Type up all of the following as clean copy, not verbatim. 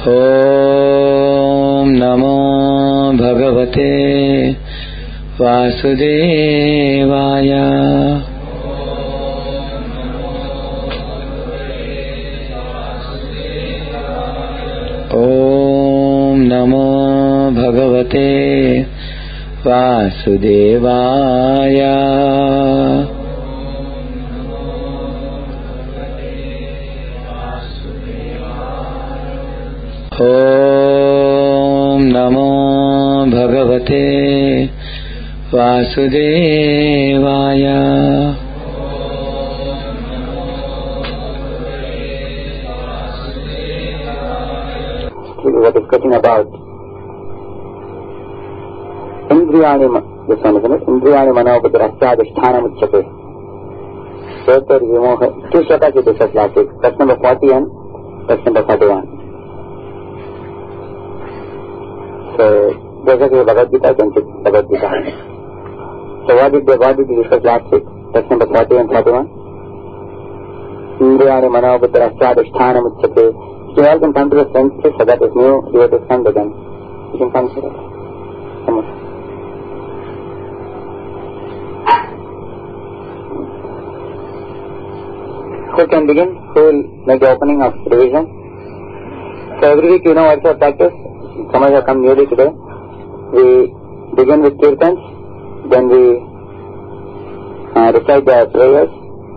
ॐ नमो भगवते वासुदेवाय। ॐ नमो भगवते वासुदेवाय। ॐ नमो भगवते वासुदेवाय। We were discussing about Indriyani, this one isn't it? Indriyani Manobuddhasthadhisthana Muchyate. Two shlokas we discussed last week. Verse number 40 and verse number 41. So, जैसा कि भगवद गीता संचित Bhagavad Gita. So what did we discuss last week? Verse number 40 and 41. Indriyani Manobuddhasthadhisthana Muchyate. You all can come to the senses, so that is new. You have to come again. You can come to it. Come on. Who can begin? Who will make the opening of revision? So every week, you know what's our practice? Some of you have come newly today. We begin with kirtans, then we recite the prayers.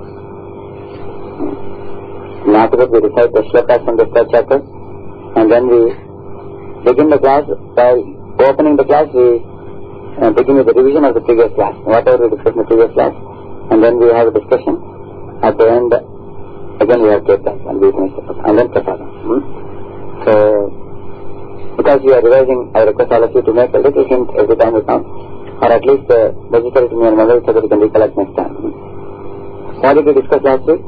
And after that, we recite the shlokas from the third chapter, and then we begin the class. While opening the class, we begin with the revision of the previous class, whatever we discussed in the previous class, and then we have a discussion. At the end, again we have kirtans, and we finish the class, and then prasadam. So, because we are revising, I request all of you to make a little hint every time we come, or at least register it in your memory so that you can recollect next time. What did we discuss last week?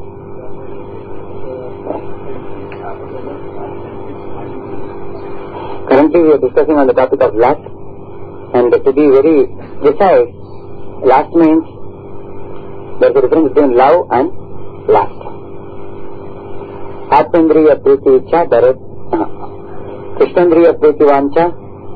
Currently we are discussing on the topic of lust, and to be very precise, lust means there is a difference between love and lust. Atmendriya priti ichcha dharat Krishnendriya priti vancha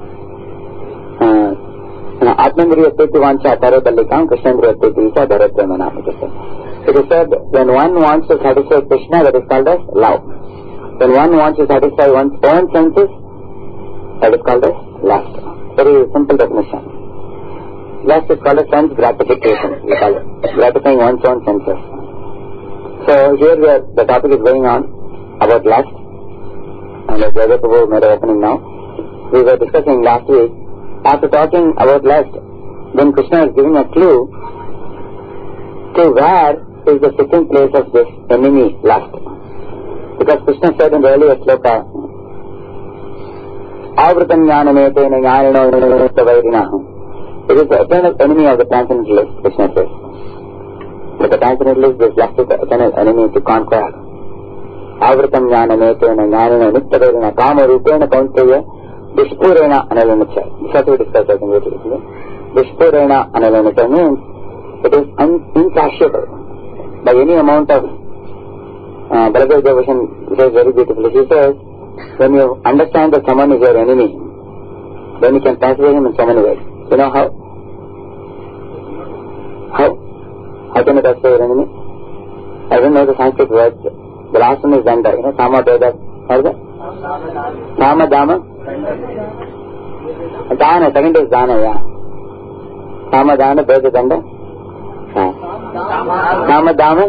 Atmendriya priti vancha dharadallikam Krishnendriya priti ichcha dharat premanam. It is said when one wants to satisfy Krishna, that is called as love. When one wants to satisfy one's own senses, that is called as lust. Very simple definition. Lust is called as sense gratification. We call it gratifying one's own senses. So here the topic is going on about lust, and as Jaya Prabhu made an opening now, we were discussing last week. After talking about lust, then Krishna is giving a clue to where is the sitting place of this enemy lust. Because Krishna said in the earlier sloka, Avritam jnanametena jnanino vairinaha. It is the eternal enemy of the transcendentalist, Krishna says. But the transcendentalist is left with the eternal enemy to conquer. Avritam jnanametena jnanino vairinaha kama rupena kaunteya dushpurena analanicha. This is what we discussed, I think, recently. Dushpurena analanicha means it is insatiable by any amount of. Bhagavad Devotion says very beautifully. He says, when you understand that someone is your enemy, then you can pacify him in so many ways. You know how? How can you pacify your enemy? I don't know the Sanskrit words. The last one is danda. You know, Sama, Veda. What is it? Sama, Dama? Dana. Second is Dana, yeah. Sama, Dana, Veda, Danda. Sama, Dama?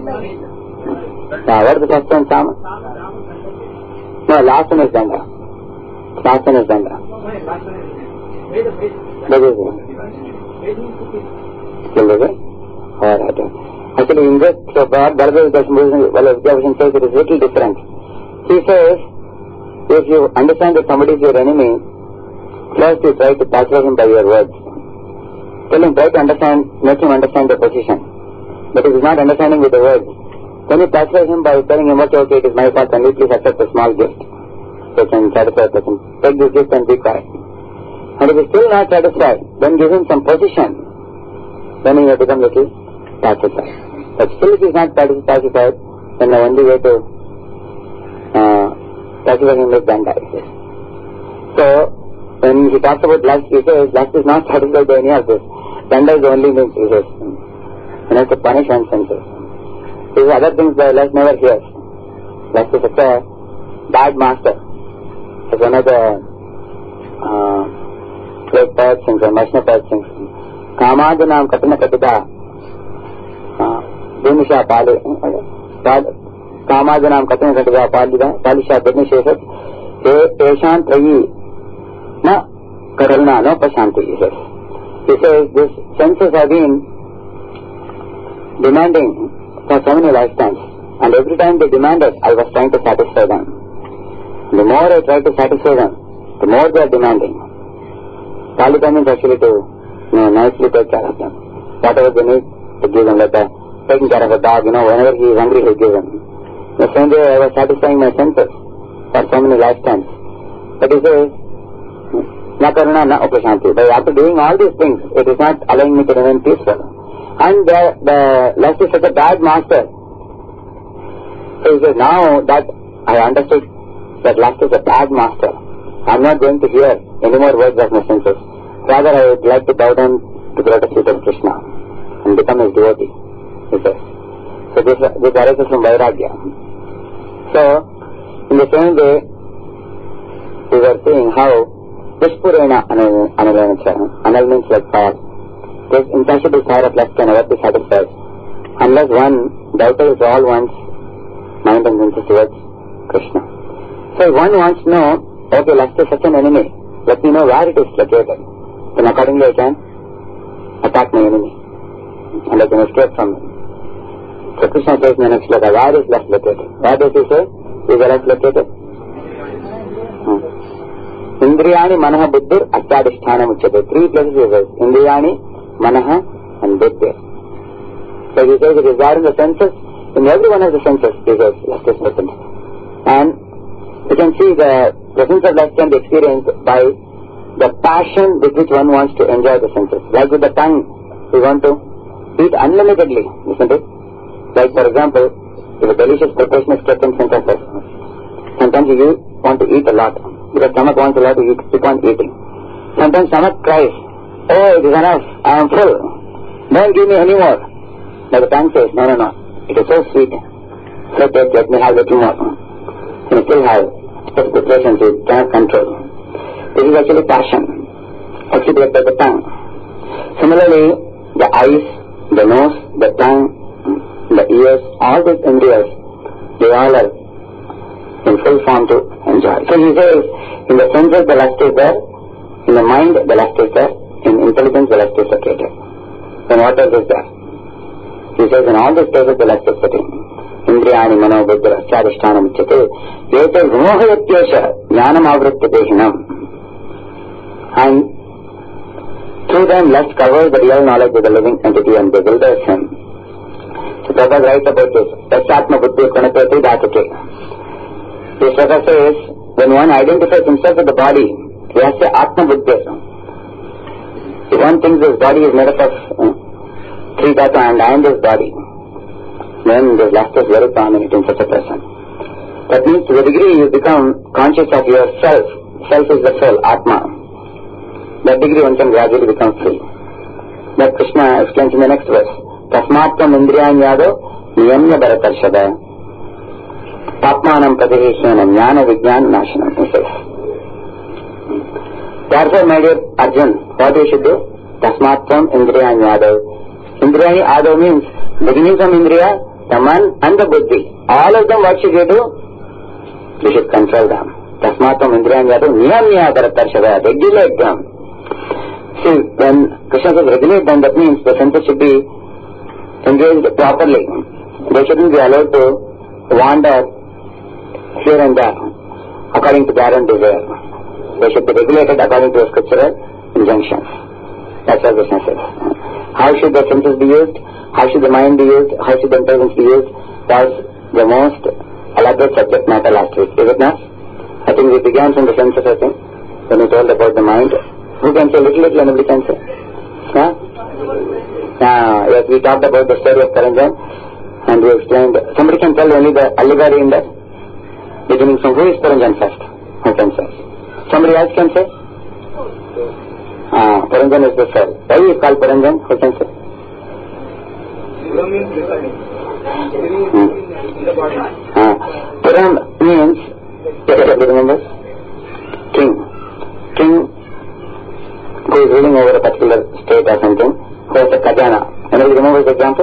What is the first one, Sama? No, last one is Danda. Last one is Danda. Alright. Actually, in this, so Bhagavad Devotion says it is little different. He says, if you understand that somebody is your enemy, first you try to pacify him by your words. Tell him, try to understand, make him understand the position. But if he is not understanding with the words, then you pacify him by telling him, okay, it is my fault, and please accept a small gift. So can satisfy a person. Take this gift and be quiet. And if he is still not satisfied, then give him some position. Then he will become little pacified. But still if he is not pacified, then the only way to classifying with Danda. So, when he talks about lust, he says lust is not satisfied by any of this. Danda is the only means, he says. And has to punish one's senses. These other things the lust never hears. Lust is such a bad master. It's one of the great poets sings, or Vaishnava poets sings. Kamadhanam Katana Katida Dhimisha Pali Kamadhanam Katana Katida Palisha Dhimisha Eshan Trayi Na Karuna No Pashanti, he says. He says these senses have been demanding for so many lifetimes, and every time they demanded, I was trying to satisfy them. The more I try to satisfy them, the more they are demanding. Palika means actually to nicely take care of them. Whatever they need to give them, like taking care of a dog, whenever he is hungry, he gives them. The same way I was satisfying my senses for so many lifetimes. But he says, Na karuna na upashanti. By after doing all these things, it is not allowing me to remain peaceful. And the lust is such a bad master. So he says, now that I understood that lust is a bad master, I am not going to hear any more words of my senses. Rather, I would like to bow down to the lotus feet of Krishna and become his devotee, he says. So this arises from Vairagya. So, in the same way, we were seeing how Vishpurena Anal means like fire. This insatiable fire of lust can never be satisfied unless one doubts all one's mind and senses towards Krishna. So if one wants to know, okay, lust is such an enemy, let me know where it is located. Then accordingly I can attack my enemy and I can escape from him. So Krishna says in the next sloka, where is lust located? Where does he say? Is the lust located? Indriyani Manaha Buddhir Astadhisthana Muchyate. Three places he says. Indriyani, Manaha and Buddhir. So he says it is there in the senses. In every one of the senses he says lust is present. And you can see the presence of lust can be experienced by the passion with which one wants to enjoy the senses. Like with the tongue, we want to eat unlimitedly, isn't it? Like for example, if a delicious preparation is kept in front of us, sometimes you want to eat a lot. Because stomach wants a lot to eat, keep on eating. Sometimes stomach cries, oh, it is enough, I am full, don't give me any more. But the tongue says, no, it is so sweet, so let me have a little more. You still have preparation to cannot control. This is actually passion, exhibited by the tongue. Similarly, the eyes, the nose, the tongue, the ears, all these indriyas, they all are in full form to enjoy. So he says, in the senses the lust is there, in the mind the lust is there, in intelligence the lust is located. Then what else is there? He says, in all these places the lust is sitting. Indriyani Mano Buddha Astadhisthana Muchyate. Yete Vimohayatyesha Jnanam Avrityadehinam. And through them lust covers the real knowledge of the living entity and bewilders him. So Prabhupada writes about this. Tasatma Buddhi Pranapati Dhatake. This Prabhupada says, when one identifies himself with the body, he has to Atma Buddhi. If one thinks this body is made up of three dhatu and I am this body, then this lust is very prominent in such a person. That means to the degree you become conscious of yourself, self is the soul, Atma, that degree one can gradually become free. That Krishna explains in the next verse. Tasmatvam indriyan yado niyamya bharatarshada Papmanam pradihishana jnana vijnana nashanam, he says. Therefore, my dear Arjun, what we should do? Tasmatvam indriyan yado. Indriyani ado means beginning from indriya, the man and the buddhi. All of them, what should you do? You should control them. Tasmatvam indriyan yado niyamya bharatarshada. Regulate them. See, when Krishna says regulate them, that means the senses should be engaged properly. They shouldn't be allowed to wander here and there according to their own desire. They should be regulated according to the scriptural injunctions. That's what Krishna says. How should the senses be used? How should the mind be used? How should the intelligence be used? That's the most elaborate subject matter last week, is it not? I think we began from the senses, I think, when we told about the mind. Who can say little, anybody can say? Huh? Yes, we talked about the story of Karanjan and we explained. Somebody can tell only the allegory in that? Beginning from who is Puranjan first? Who can say? Somebody else can say? Puranjan is the soul. Why is called Puranjan? Who can say? Puran means, everybody remembers? King. King who is ruling over a particular state or something, who has a khajana. Anybody remembers the example?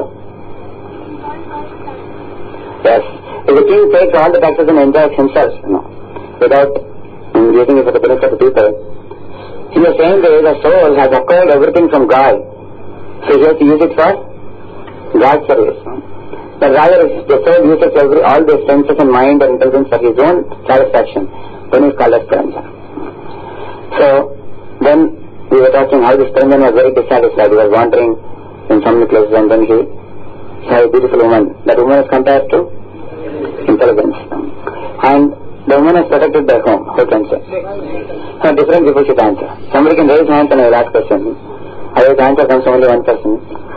Yes. If the king takes all the taxes and enjoys himself, without using it for the benefit of the people, in the same way the soul has acquired everything from God. So he has to use it for God's service. But rather the soul uses all the senses and mind and intelligence for his own satisfaction. Then he is called as Puranjan. So when we were talking how this Puranjan was very dissatisfied, he was wandering in so many places and then he saw a beautiful woman. That woman is compared to intelligence. And the woman is protected by whom? Who can say? Different people should answer. Somebody can raise hands and I will ask question. Otherwise the answer comes from only one person.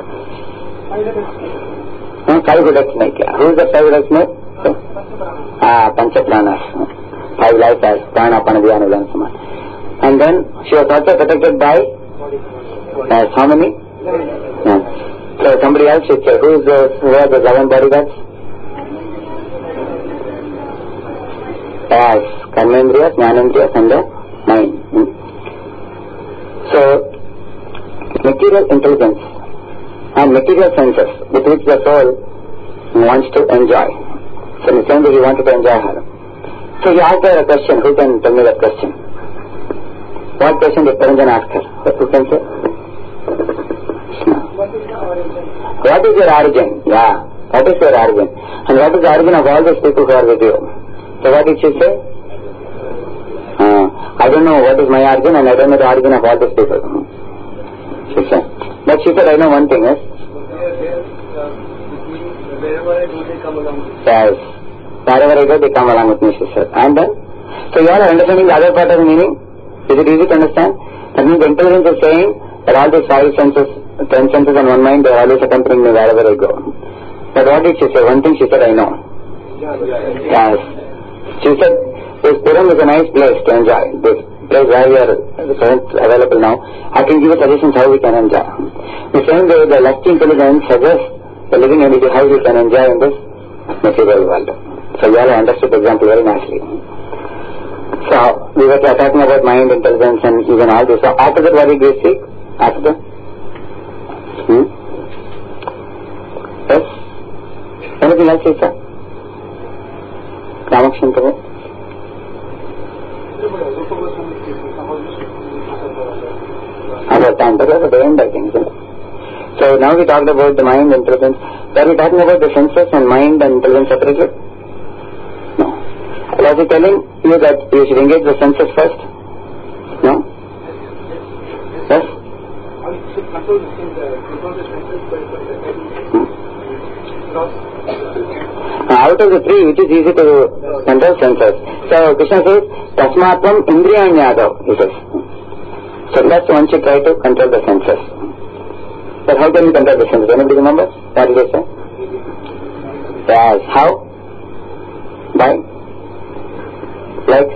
Five good snake. Who is the five good snake? Panchapranas. 5 lives as Prana, Panadhyana, Vilansama. And then she was also protected by how many? So somebody else should say, who are the 11 bodyguards? Yes, Karmendriyas, Jnanendriyas and the mind. So, material intelligence and material senses with which the soul wants to enjoy. So in the same way he wanted to enjoy her. So he asked her a question. Who can tell me that question? What question did Puranjan ask her? Who can say? What is your origin? Yeah. What is your origin? And what is the origin of all those people who are with you? So what did she say? I don't know what is my origin and I don't know the origin of all those people. She said. But she said, I know one thing, yes? Wherever I go, they come along with me. Yes. Wherever I go, they come along with me, she said. And then? So you all are understanding the other part of the meaning? Is it easy to understand? That means the intelligence is saying that all these 5 senses, 10 senses and one mind, they are always accompanying me wherever I go. But what did she say? One thing she said, I know. Yes. She said, this Puram is a nice place to enjoy. This place where we are available now, I can give you suggestions how we can enjoy. The same way the lusty intelligence suggests the living entity how we can enjoy in this material world. So you all understood the example very nicely. So we were talking about mind, intelligence and even all this. So after that what did we speak? After that? Yes? Anything else you said? Ramakshan Prabhu? About time, but that's at the end I think, isn't it? So now we talked about the mind, intelligence. Are we talking about the senses and mind and intelligence separately? No. Was he telling you that you should engage the senses first? No? Yes? Out of the 3, which is easy to control? Senses. So Krishna says, Tasmatvam Indriyanyadav, he says. So first one should try to control the senses. But how can you control the senses? Anybody remember? What did they say? Yes. How? By? Like?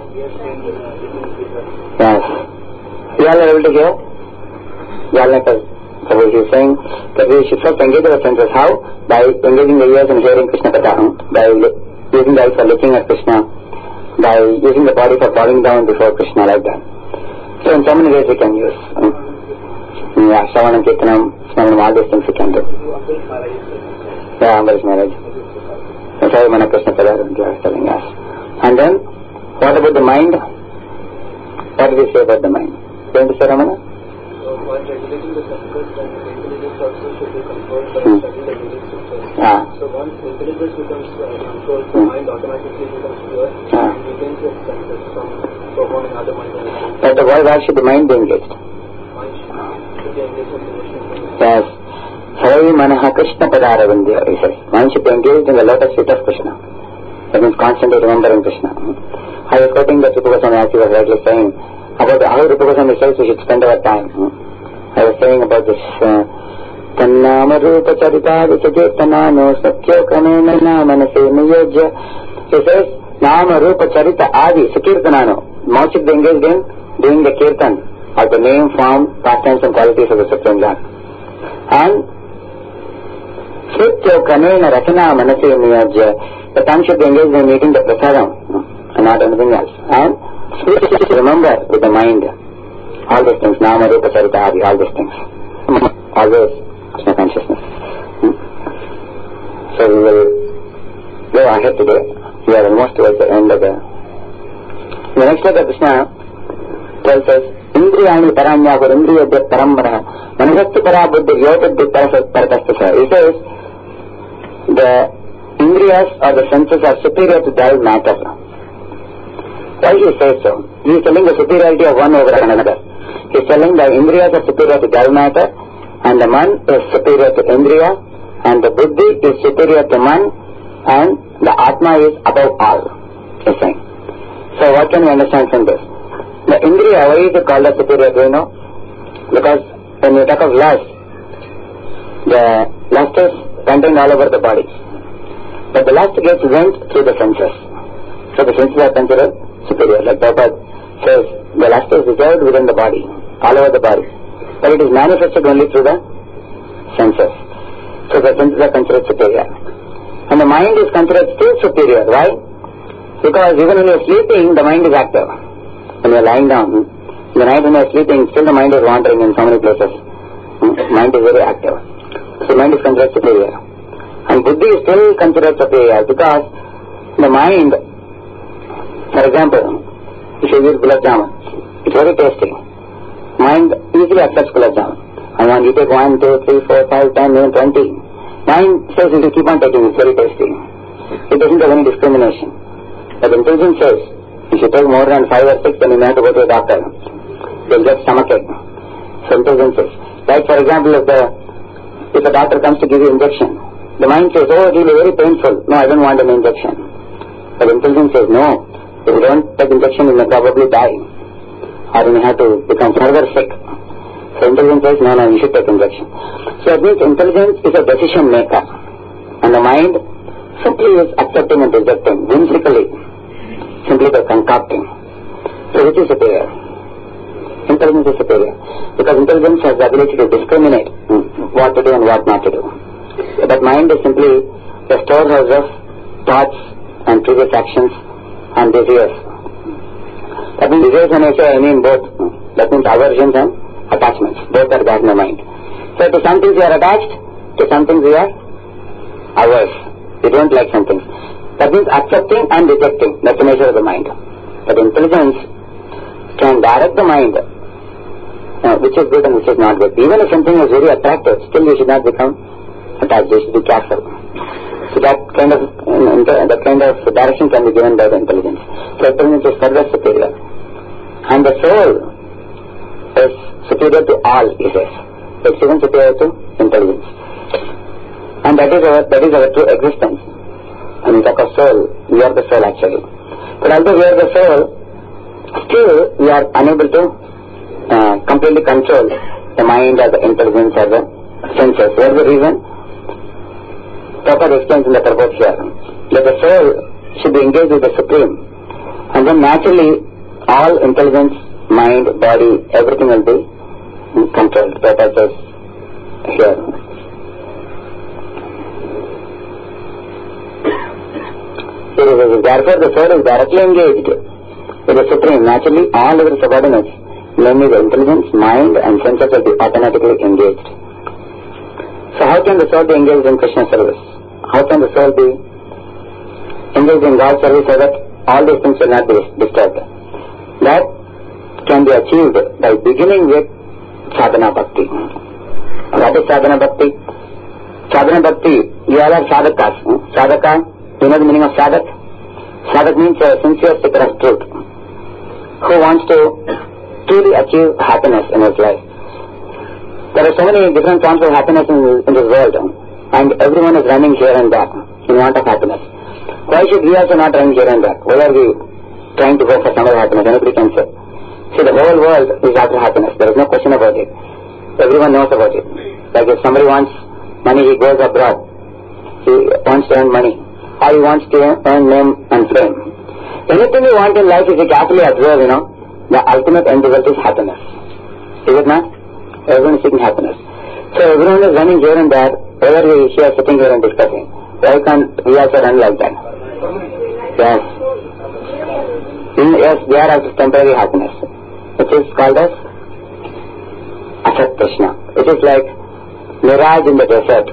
Yes. You all are able to hear? You all like us. So he is saying that we should first engage our senses. How? By engaging the ears and hearing Krishna Katha. By using the eyes for looking at Krishna. By using the body for bowing down before Krishna, like that. So in so many ways we can use. Yeah, Shravanam, Kirtanam, Smaranam, all these things we can do. Yeah, Ambarish Maharaj. That's why Mana Krishna Padar was telling us. And then, what about the mind? What did he say about the mind? Going to say, Ramana? While regulating the senses and intelligence also should be controlled by studying the living system. So once intelligence becomes controlled, the mind automatically becomes pure and retains its senses from performing other mind activities. But why should the mind be engaged? Mind should be engaged in devotion. Yes. Sarai Manaha Krishna Padaravandya, he says. Mind should be engaged in the lotus feet of Krishna. That means constantly remembering Krishna. I was quoting that Rupa Goswami as he was rightly saying about how Rupa Goswami says we should spend our time. I was saying about this Tannama Rupa Charitadita Jetana No Sakyo Kanena Manase Niyojya. He says Nama Rupa Charita Adi Sakirtanano. Mouth should be engaged in doing the kirtan of the name, form, pastimes and qualities of the Supreme Lord. And Sritya Kanena Rakana Manasi Niyajya, the tongue should be engaged in eating the prasadam and not anything else. And remember with the mind all these things, Nama Rupa Charita Adi, all these things. Always Krishna consciousness. So we will go ahead today. We are almost towards the end of the next letter. Krishna tells us, Indriyani Paranyāgur Indriyadya Parambara Manasakti Parabuddhi Yotadhi Paratastasa. He says, the Indriyas or the senses are superior to dull matter. Why he says so? He is telling the superiority of one over another. He is telling the Indriyas are superior to dull matter, and the Man is superior to Indriya, and the Buddhi is superior to Man, and the Atma is above all. He is saying. So what can we understand from this? The Indriya, why is it called as superior? Do you know? Because when we talk of lust, the lust is contained all over the body. But the lust gets went through the senses. So the senses are considered superior. Like Prabhupada says, the lust is reserved within the body, all over the body. But it is manifested only through the senses. So the senses are considered superior. And the mind is considered still superior. Why? Because even when you are sleeping, the mind is active. When you are lying down, in the night when you are sleeping, still the mind is wandering in so many places. Mind is very active. So mind is considered superior. And Buddhi is still considered superior because the mind, for example, if you eat gulab jamun, it's very tasty. Mind easily accepts gulab jamun. And when you take 1, 2, 3, 4, 5, 10, even 20, mind says you will keep on taking, it's very tasty. It doesn't have any discrimination. But intelligence says, if you take more than 5 or 6, then you may have to go to a doctor. You'll get stomachache. So intelligence says. Like for example, if a doctor comes to give you injection, the mind says, oh, it will be very painful. No, I don't want an injection. But intelligence says, no, if you don't take injection, you may probably die. Or you may have to become further sick. So intelligence says, no, you should take injection. So it means intelligence is a decision maker. And the mind simply is accepting and rejecting, whimsically, simply by concocting. So which is superior? Intelligence is superior. Because intelligence has the ability to discriminate what to do and what not to do. But mind is simply the storehouse of thoughts and previous actions and desires. That means desires, when I say, I mean both. That means aversions and attachments. Both are there in the mind. So to some things we are attached, to some things we are averse. We don't like some things. That means accepting and rejecting. That's the nature of the mind. But intelligence can direct the mind, which is good and which is not good. Even if something is very attractive, still you should not become attached. You should be careful. So that kind of direction can be given by the intelligence. So intelligence is further superior. And the soul is superior to all, he says. It's even superior to intelligence. And that is our true existence. When we talk of soul, we are the soul actually. But although we are the soul, still we are unable to completely control the mind or the intelligence or the senses. What is the reason? Prabhupada explains in the purport here that the soul should be engaged with the Supreme, and then naturally all intelligence, mind, body, everything will be controlled. Prabhupada says here. Therefore the soul is directly engaged with the Supreme. Naturally all other subordinates, namely the intelligence, mind and senses, will be automatically engaged. So how can the soul be engaged in Krishna service? How can the soul be engaged in God's service so that all these things will not be disturbed? That can be achieved by beginning with sadhana bhakti. What is sadhana bhakti? Sadhana bhakti, you all are sadhakas. Sadhaka, you know the meaning of sadhak? Sadhak means a sincere seeker of truth, who wants to truly achieve happiness in his life. There are so many different forms of happiness in this world, and everyone is running here and there in want of happiness. Why should we also not run here and there? Why are we trying to go for some other happiness? Anybody can say. See, the whole world is after happiness. There is no question about it. Everyone knows about it. Like if somebody wants money, he goes abroad. He wants to earn money. Or he wants to earn name and fame. Anything you want in life, if you carefully observe, the ultimate end result is happiness. Is it not? Everyone is seeking happiness. So everyone is running here and there, whether we are sitting here and discussing. Why can't we also run like that? Yes. Yes, they are also temporary happiness, which is called as Asat Krishna, which is like mirage in the desert.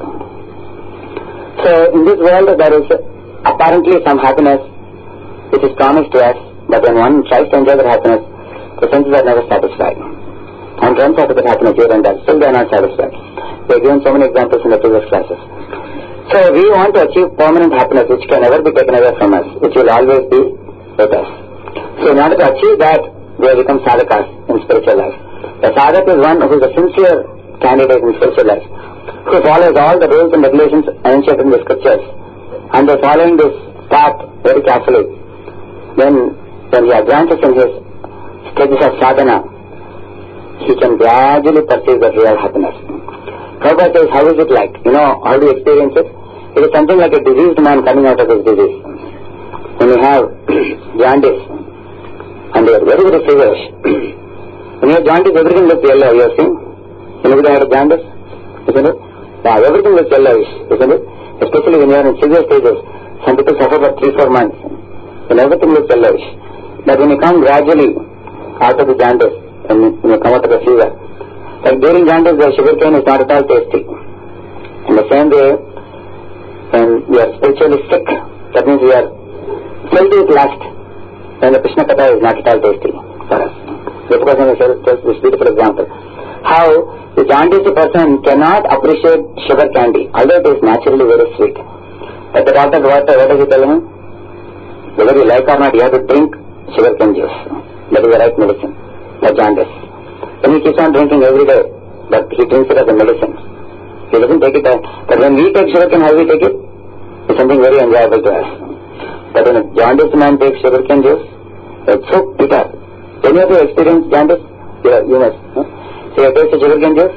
So in this world there is apparently some happiness which is promised to us, but when one tries to enjoy that happiness, the senses are never satisfied. One runs out of that happiness here and there, still they are not satisfied. We have given so many examples in the previous classes. So we want to achieve permanent happiness which can never be taken away from us, which will always be with us. So in order to achieve that, we have become sadhakas in spiritual life. The sadhak is one who is a sincere candidate in spiritual life, who follows all the rules and regulations enunciated in the scriptures, and by following this path very carefully, when he advances in his stages of sadhana, he can gradually perceive the real happiness. Prabhupada says, how is it like? How do you experience it? It is something like a diseased man coming out of his disease. When you have jaundice, and you are very, very feverish. When you have jaundice, everything looks yellow, you have seen? Anybody had a jaundice? Isn't it? Yeah, everything looks yellowish, isn't it? Especially when you are in severe stages. Some people suffer for 3-4 months. When everything looks yellowish. But when you come gradually out of the jaundice, when you come out of the fever, like during jaundice, the sugarcane is not at all tasty. In the same way, when we are spiritually sick, that means we are filled with lust, then the Krishna Katha is not at all tasty for us. Because I tells this beautiful example. How the jaundiced person cannot appreciate sugar candy, although it is naturally very sweet. But the doctor, what does he tell him? Whether you like or not, you have to drink sugarcane juice. That is the right medicine for jaundice. Then he keeps on drinking every day, but he drinks it as a medicine. He doesn't take it out. But when we take sugarcane, how we take it? It's something very enjoyable to us. But when a jaundiced man takes sugarcane juice, it's so bitter. When you have experienced jaundice, you must. So you taste the sugarcane juice?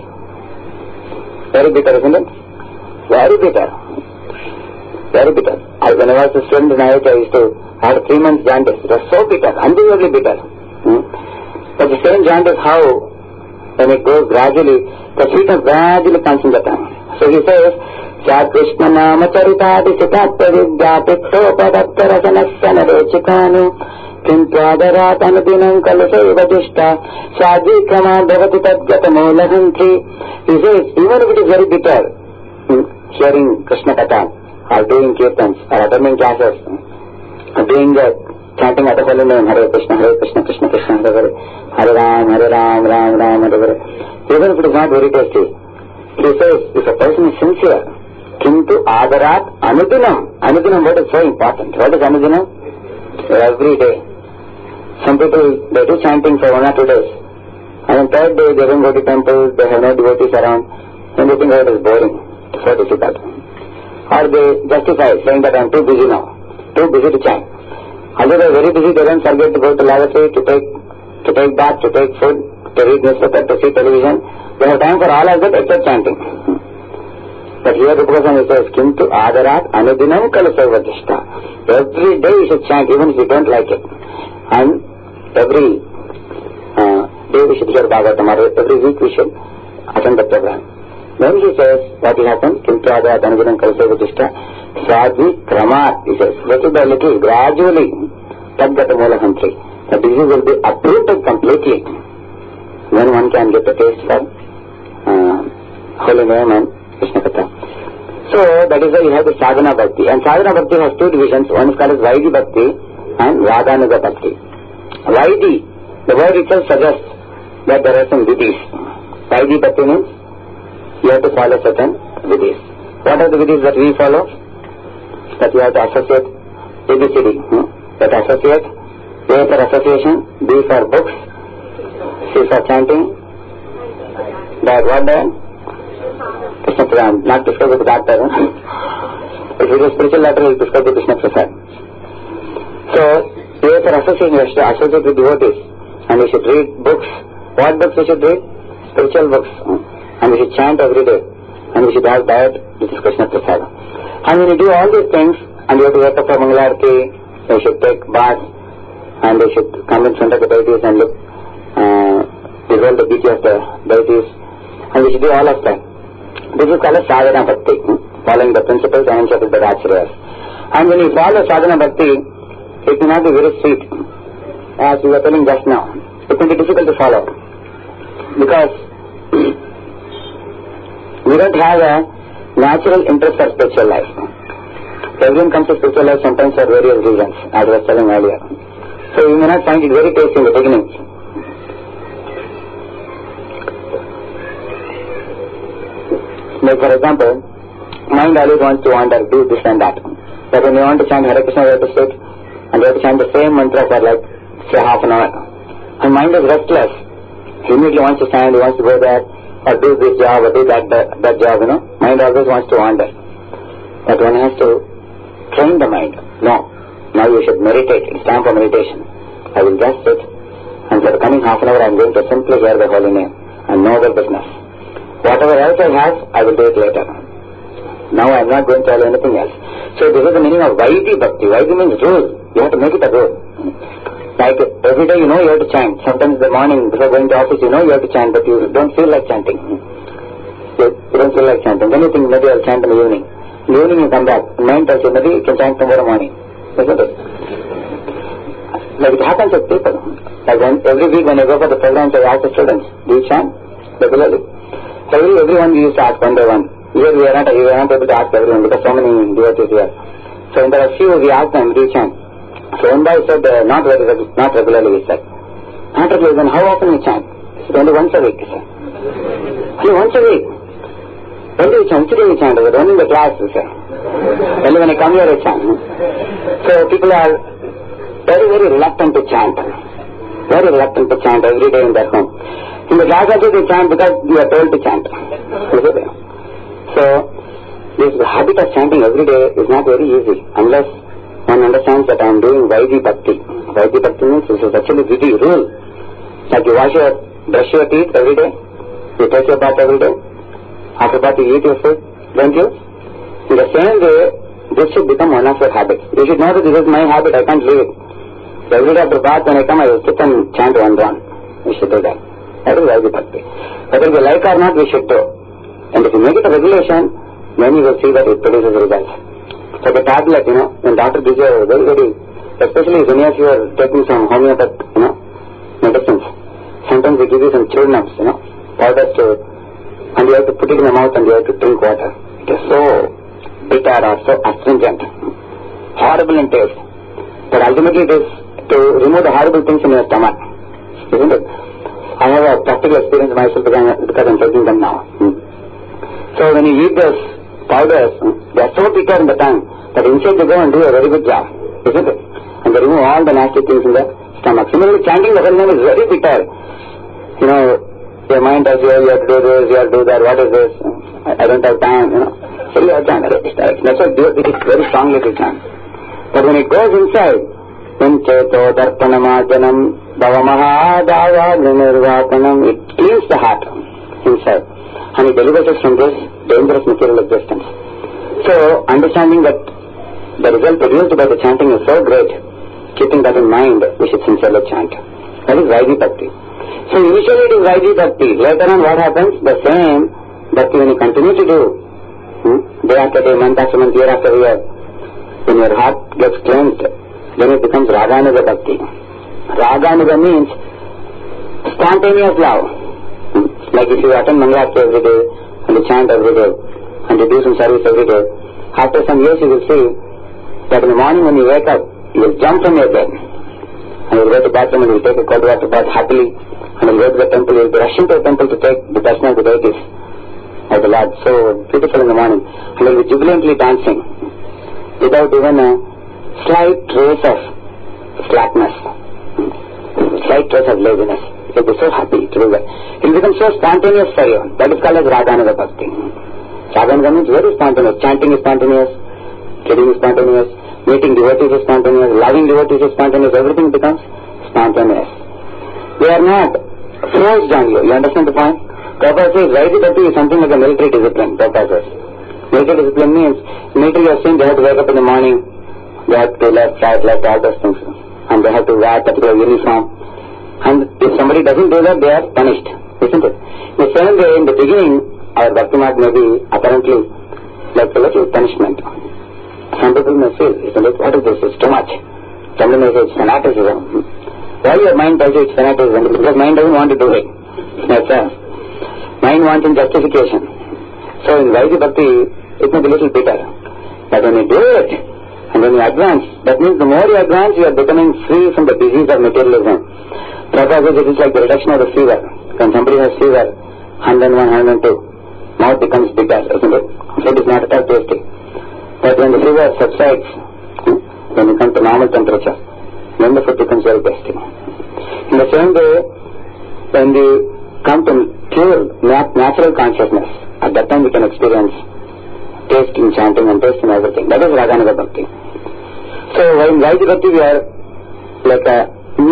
Very bitter, isn't it? Very bitter. Very bitter. When I was a student in IIT, I used to have 3 months jaundice. It was so bitter, unbelievably bitter. But the same jaundice, how, when it goes gradually, the sweetness gradually comes in the tongue. So he says, Sa Krishna Nama Charitadi Sitatta Vidyapitto Padaptarasanasana Rechikanu Kintwadarat Anudinam Kalasaiva Dishta Shadi Krama Bhavati Tadgata Molahanthi. He says, even if it is very bitter, hearing Krishna Katha, or doing kirtans, or attending classes, or doing the chanting at the holy name, Hare Krishna, Krishna Krishna, Hare Ram, Ram Ram, Hare Hare. Even if it is not very tasty, he says, if a person is sincere, Kintu Adarat Anudinam. Anudinam word is so important. What is Anudinam? Every day. Some people, they do chanting for 1 or 2 days. And on 3rd day, they don't go to temples, they have no devotees around. Then they think that it is boring, so difficult. Or they justify saying that I am too busy now, too busy to chant. Although they are very busy, they don't forget to go to lavatory, to take bath, to take food, to read newspaper, to see television. They have time for all of that except chanting. But here Rupa Goswami says, Kintu Adarat Anudinam Kalasaiva Dishta. Every day you should chant even if you don't like it. And every day we should hear Bhagavatam, or every week we should attend the program. Then he says, what will happen? Kintu Adarat Anudinam Kalasaiva Dishta. Sadhi Kramat, he says, little by little, gradually, Tadgata Molahantri. The disease will be uprooted completely. Then one can get the taste for holy name and Krishna Katha. So that is why you have the Sadhana Bhakti. And Sadhana Bhakti has 2 divisions. One is called as Vaidhi Bhakti and Radhanuga Bhakti. Vaidhi, the word itself suggests that there are some vidhis. Vaidhi Bhakti means you have to follow certain vidhis. What are the vidhis that we follow? That you have to associate ABCD. That associate, A for association, B for books, C for chanting, that what then? Krishna Prasad, not discuss with the doctor. If it is spiritual letter, we will discuss with Krishna Prasad. So, A for association, we should associate with devotees. And we should read books. What books we should read? Spiritual books. And we should chant every day. And we should have diet, which is Krishna Prasad. And when you do all these things, and you have to wake up for Mangalarti, you should take bath, and they should come in front of the deities and look, behold the beauty of the deities, and we should do all of that. This is called a sadhana bhakti, following the principles and instructions of the Acharyas. And when you follow sadhana bhakti, it will not be very sweet, as we were telling just now. It will be difficult to follow, because we don't have a natural interest for spiritual life. Everyone comes to spiritual life sometimes for various reasons, as I was telling earlier. So you may not find it very tasty in the beginning. Like for example, mind always wants to wander, do this and that. But when you want to chant Hare Krishna, you have to sit and you have to chant the same mantra for like, say, half an hour. And mind is restless. He immediately wants to stand, he wants to go there, or do this job, or do that job, Mind always wants to wander. But one has to train the mind. No. Now you should meditate. It's time for meditation. I will just sit, and for the coming half an hour I am going to simply hear the holy name and know the business. Whatever else I have, I will do it later. Now I am not going to tell anything else. So this is the meaning of Vaidhi Bhakti. Vaidhi means rule. You have to make it a rule. Like every day you know you have to chant. Sometimes in the morning before going to office you know you have to chant, but you don't feel like chanting. You don't feel like chanting. Then you think maybe I will chant in the evening. In the evening you come back. In mind tells you maybe you can chant tomorrow morning. Isn't it? Like it happens with people. Like every week when I go for the programs I ask the students, do you chant regularly? Everyone we used to ask one by one. Here we are not able to ask everyone because so many devotees here. So when there are few we ask them, do you chant? So one guy said, not regularly, he said. Not regularly, then how often you chant? He said, only once a week, he said. Only once a week? When do you chant? Today you chant, only in the class, he said. Only when I come here I chant. So people are very, very reluctant to chant. Very reluctant to chant every day in their home. In the class also they chant because you are told to chant. So, this habit of chanting every day is not very easy unless one understands that I am doing Vaidhi Bhakti. Vaidhi Bhakti means this is actually Vidhi, rule. Like you brush your teeth every day, you take your bath every day, after bath you eat your food, don't you? In the same way, this should become one of your habits. You should know that this is my habit, I can't leave it. So every day after bath when I come, I will sit and chant one. We should do that. That is Vaidhi Bhakti. Whether we like or not, we should do. And if you make it a regulation, then you will see that it produces results. So the tablet, when doctor gives you very, very, especially when you are taking some homeopathic, medicines, sometimes they give you some chewing-gums, powders to, and you have to put it in the mouth and you have to drink water. It is so bitter or so astringent, horrible in taste. But ultimately it is to remove the horrible things in your stomach, isn't it? I have a practical experience myself because I am taking them now. So when you eat those powders, they are so bitter in the tongue that inside they go and do a very good job, isn't it? And they remove all the nasty things in the stomach. Similarly, chanting the holy name is very bitter. Your mind tells you, you have to do this, you have to do that, what is this? I don't have time, So you have chant. That's why it is very strongly to chant. But when it goes inside, Pancheto Darpanamajanam Bhavamahadava Nirvapanam, it cleans the heart inside. And it delivers us from this dangerous material existence. So, understanding that the result produced by the chanting is so great, keeping that in mind, we should sincerely chant. That is Vaidhi Bhakti. So, initially it is Vaidhi Bhakti. Later on what happens? The same Bhakti when you continue to do, day after day, month after month, year after year, when your heart gets cleansed, then it becomes Raganuga Bhakti. Raganuga means spontaneous love. Like if you attend Mangalarti every day, and you chant every day, and you do some service every day, after some years you will see that in the morning when you wake up, you will jump from your bed, and you will go to the bathroom and you will take a cold water bath happily, and you will go to the temple, you will be rushing to the temple to take the darshan of the deities of the Lord. So beautiful in the morning. And you will be jubilantly dancing, without even a slight trace of slackness, slight trace of laziness. You'll be so happy to do that. It will become so spontaneous for you. That is called as Raganuga Bhakti. Raganuga means very spontaneous. Chanting is spontaneous, kidding is spontaneous, meeting devotees is spontaneous, loving devotees is spontaneous, everything becomes spontaneous. They are not forced on you. You understand the point? Prabhupada says Vaidhi Bhakti is something like a military discipline. Prabhupada says. Military discipline means, military you have seen they have to wake up in the morning, they have to left, right, all those things. and they have to wear particular uniform. And if somebody doesn't do that, they are punished, isn't it? The same way, in the beginning, our bhakti mark may be apparently like a little punishment. Some people may feel, isn't it, what is this? It's too much. Somebody may say it's fanaticism. Why your mind tells you it's fanaticism? Because mind doesn't want to do it. That's all. Mind wants in justification. So in Vaidya Bhakti, it may be a little bitter. But when you do it, and when you advance, that means the more you advance, you are becoming free from the disease of materialism. Prabhupada says it is like the reduction of the fever. When somebody has fever, 101, 102, mouth becomes bitter, isn't it? Food is not at all tasty. But when the fever subsides, when you come to normal temperature, then the food becomes very tasty. In the same way, when we come to pure natural consciousness, at that time we can experience taste in chanting and taste in everything. That is Raganuga Bhakti. So in Vaidya Bhakti we are like a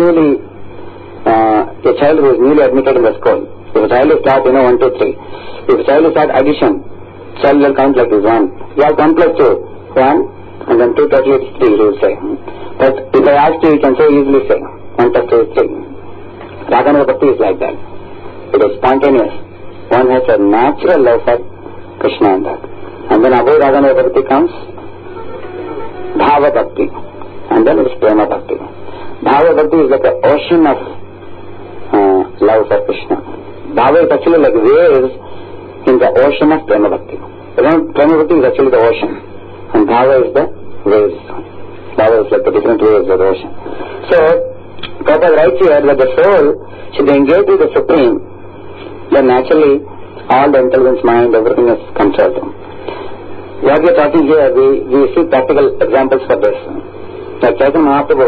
child who is newly admitted in the school. If a child is taught, 1, 2, 3. If a child is taught addition, child will count like this: 1. You have 1 plus 2, 1, and then 2 totally it's 3, he will say. But if I ask you, you can so easily say 1 plus 2 is 3. Raganuga Bhakti is like that. It is spontaneous. One has a natural love for Krishna and that. And then above Raganuga Bhakti comes Bhava Bhakti. And then it is Prema Bhakti. Bhava Bhakti is like an ocean of love for Krishna. Bhava is actually like waves in the ocean of Prema Bhakti. Prema Bhakti is actually the ocean. And Bhava is the waves. Bhava is like the different waves of the ocean. So, Prabhupada writes here that the soul should engage with the Supreme, then naturally all the intelligence, mind, everything is controlled. What we are talking here, we see practical examples for this. Like Chaitanya Mahaprabhu,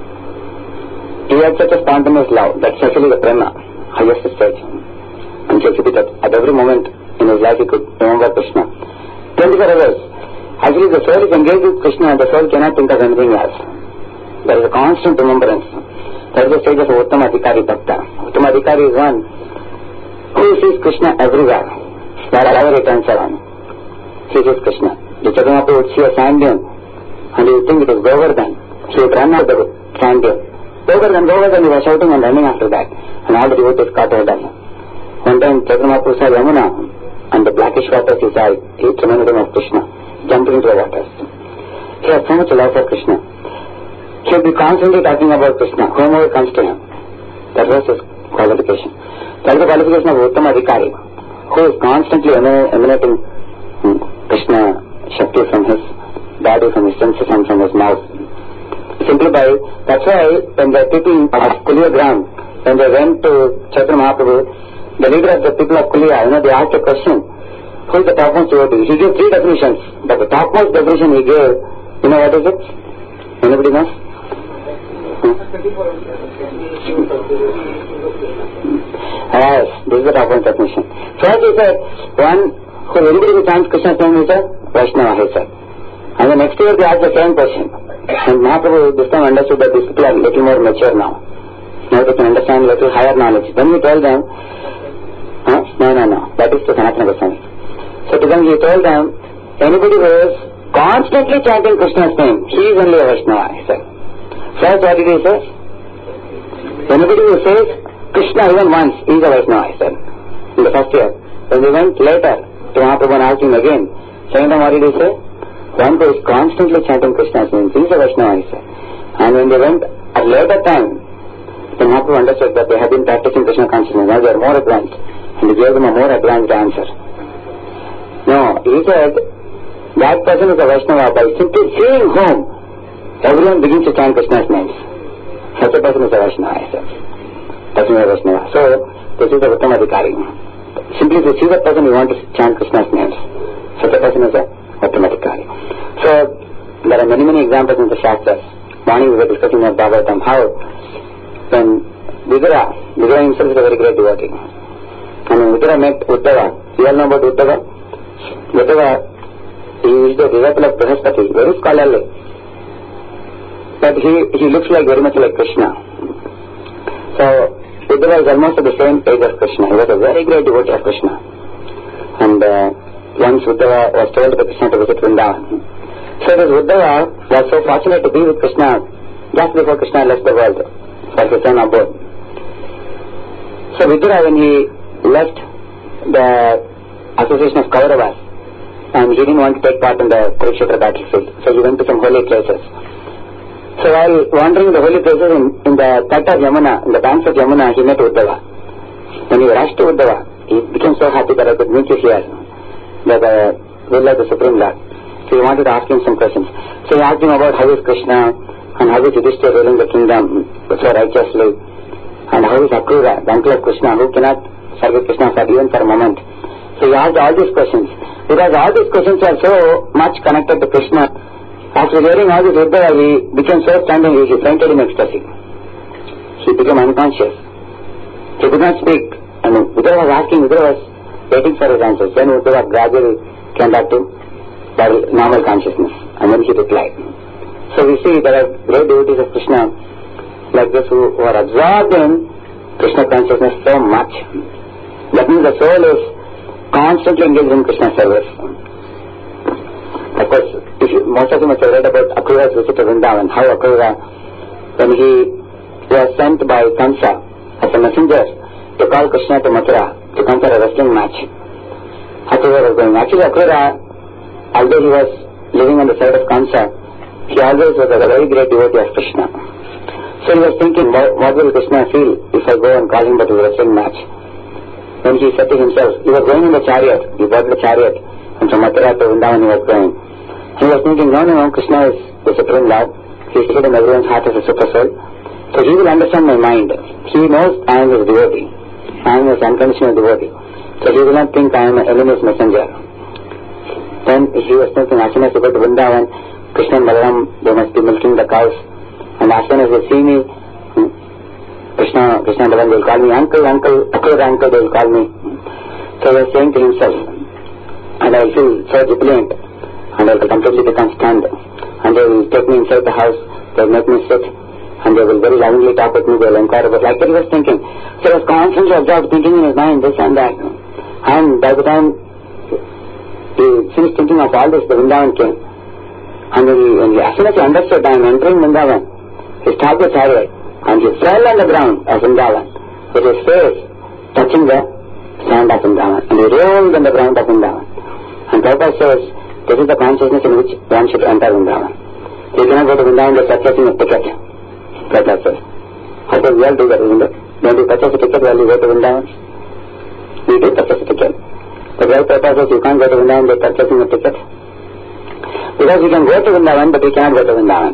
he had such a spontaneous love, that's actually the prema, highest stage. And he could at every moment in his life he could remember Krishna. 24 hours. Actually the soul is engaged with Krishna and the soul cannot think of anything else. There is a constant remembrance. That is the stage of Uttama Adhikari Bhakta. Uttama Adhikari is one who sees Krishna everywhere, wherever he turns around. He sees Krishna. The Chaitanya Mahaprabhu would see a sand dune and he would think it is Govardhan. He would run out the sand dune. Govardhan, he was shouting and running after that. And all the devotees caught hold of him. One time Chaitanya Mahaprabhu saw Yamuna and the blackish waters he saw, he remembered him of Krishna, jumping into the waters. He had so much love for Krishna. He would be constantly talking about Krishna, whomever comes to him. That was his qualification. That is the qualification of Uttama Adhikari, who is constantly emanating Krishna Shakti from his body, from his senses and from his mouth. Simply by, that's why when the people of Kuliya Gram, when they went to Chaitanya Mahaprabhu, the leader of the people of Kuliya, they asked a question, who is the topmost devotee? He gave 3 definitions, but the topmost definition he gave, what is it? Anybody knows? Yes, this is the topmost definition. First he said, one who anybody who chants Krishna's name is a Vaishnava, he said. And the next year they asked the same question. And Mahaprabhu this time understood that these people are a little more mature now. Now they can understand a little higher knowledge. Then he told them, no, that is to Sanatana Goswami. So to them he told them, anybody who is constantly chanting Krishna's name, he is only a Vaishnava, he said. First what did he say? Anybody who says Krishna even once, he is a Vaishnava, he said. In the first year. When we went later to Mahaprabhu and asked him again, second time what did he say? One who is constantly chanting Krishna's name, he is a Vaishnava, he said. And when they went at later time, the Mahaprabhu understood that they had been practicing Krishna consciousness. Now they are more advanced. And he gave them a more advanced answer. No, he said, that person is a Vaishnava by simply seeing whom everyone begins to chant Krishna's names. Such a person is a Vaishnava, he said. Person is a Vaishnava. So, this is the Uttama Adhikari. Simply to see that person, you want to chant Krishna's names. Such a person is a Uttama Adhikari. So, there are many examples in the Shastras. Morning we were discussing about Bhagavatam, how when Vidura himself is a very great devotee. And when Vidura met Uddhava, you all know about Uddhava? Uddhava, he is the disciple of Brihaspati, very scholarly. But he looks like very much like Krishna. So, Uddhava is almost at the same age as Krishna. He was a very great devotee of Krishna. And once Uddhava was told by Krishna to visit Vrindavan. So this Uddhava was so fortunate to be with Krishna just before Krishna left the world for his son abode. So Vidura, when he left the association of Kauravas, and he didn't want to take part in the Kurukshetra battlefield, so he went to some holy places. So while wandering the holy places in the cut of Yamuna, in the banks of Yamuna, he met Uddhava. When he rushed to Uddhava, he became so happy that I could meet you here, that will of the Supreme Lord. So he wanted to ask him some questions. So he asked him about how is Krishna, and how is Yudhishthira ruling the kingdom so righteously, and how is Akrura, the uncle of Krishna, who cannot forget Krishna for even for a moment. So he asked all these questions. Because all these questions are so much connected to Krishna, after hearing all this Uddhava, he became so stunned and he fainted in ecstasy. He became unconscious. He could not speak. And Uddhava was asking, Uddhava was waiting for his answers. Then Uddhava gradually came back to normal consciousness. And then he replied. So we see there are great devotees of Krishna like this who are absorbed in Krishna consciousness so much. That means the soul is constantly engaged in Krishna service. Of course, most of you must have read about Akrura's visit to Vrindavan, how Akrura, when he was sent by Kamsa as a messenger to call Krishna to Mathura to come for a wrestling match, Akrura was going. Actually, Akrura, although he was living on the side of Kamsa, he always was a very great devotee of Krishna. So he was thinking, what will Krishna feel if I go and call him for a wrestling match? When he said to himself, he was going in the chariot, he bought the chariot, and from Mathura to Vrindavan he was going. He was thinking, no, Krishna is the Supreme Lord. He is seated in everyone's heart as a super soul. So he will understand my mind. He knows I am his devotee. I am his unconditional devotee. So he will not think I am an enemy's messenger. Then he was thinking, as soon as he go to Vrindavan, Krishna and Balaram, they must be milking the cows. And as soon as they see me, Krishna and Balaram will call me uncle, Akrura uncle, they will call me. So he was saying to himself, and I will feel so jubilant, and I will completely become stunned, and they will take me inside the house, they will make me sit, and they will very lovingly talk with me, they will inquire about, like that he was thinking. So he was constantly absorbed, thinking in his mind this and that. And by the time he finished thinking of all this, the Vrindavan came. And as soon as he understood I am entering Vrindavan, he stopped the chariot, and he fell on the ground of Vrindavan, with his face touching the sand of Vrindavan, and he rolled on the ground of Vrindavan. And Prabhupada says, this is the consciousness in which one should enter Vrindavan. You cannot go to Vrindavan by purchasing a ticket. Prabhupada says. How does we all do that, isn't it? Don't you purchase a ticket while you go to Vrindavan? We do purchase a ticket. But why Prabhupada says you can't go to Vrindavan by purchasing a ticket? Because you can go to Vrindavan, but you cannot go to Vrindavan.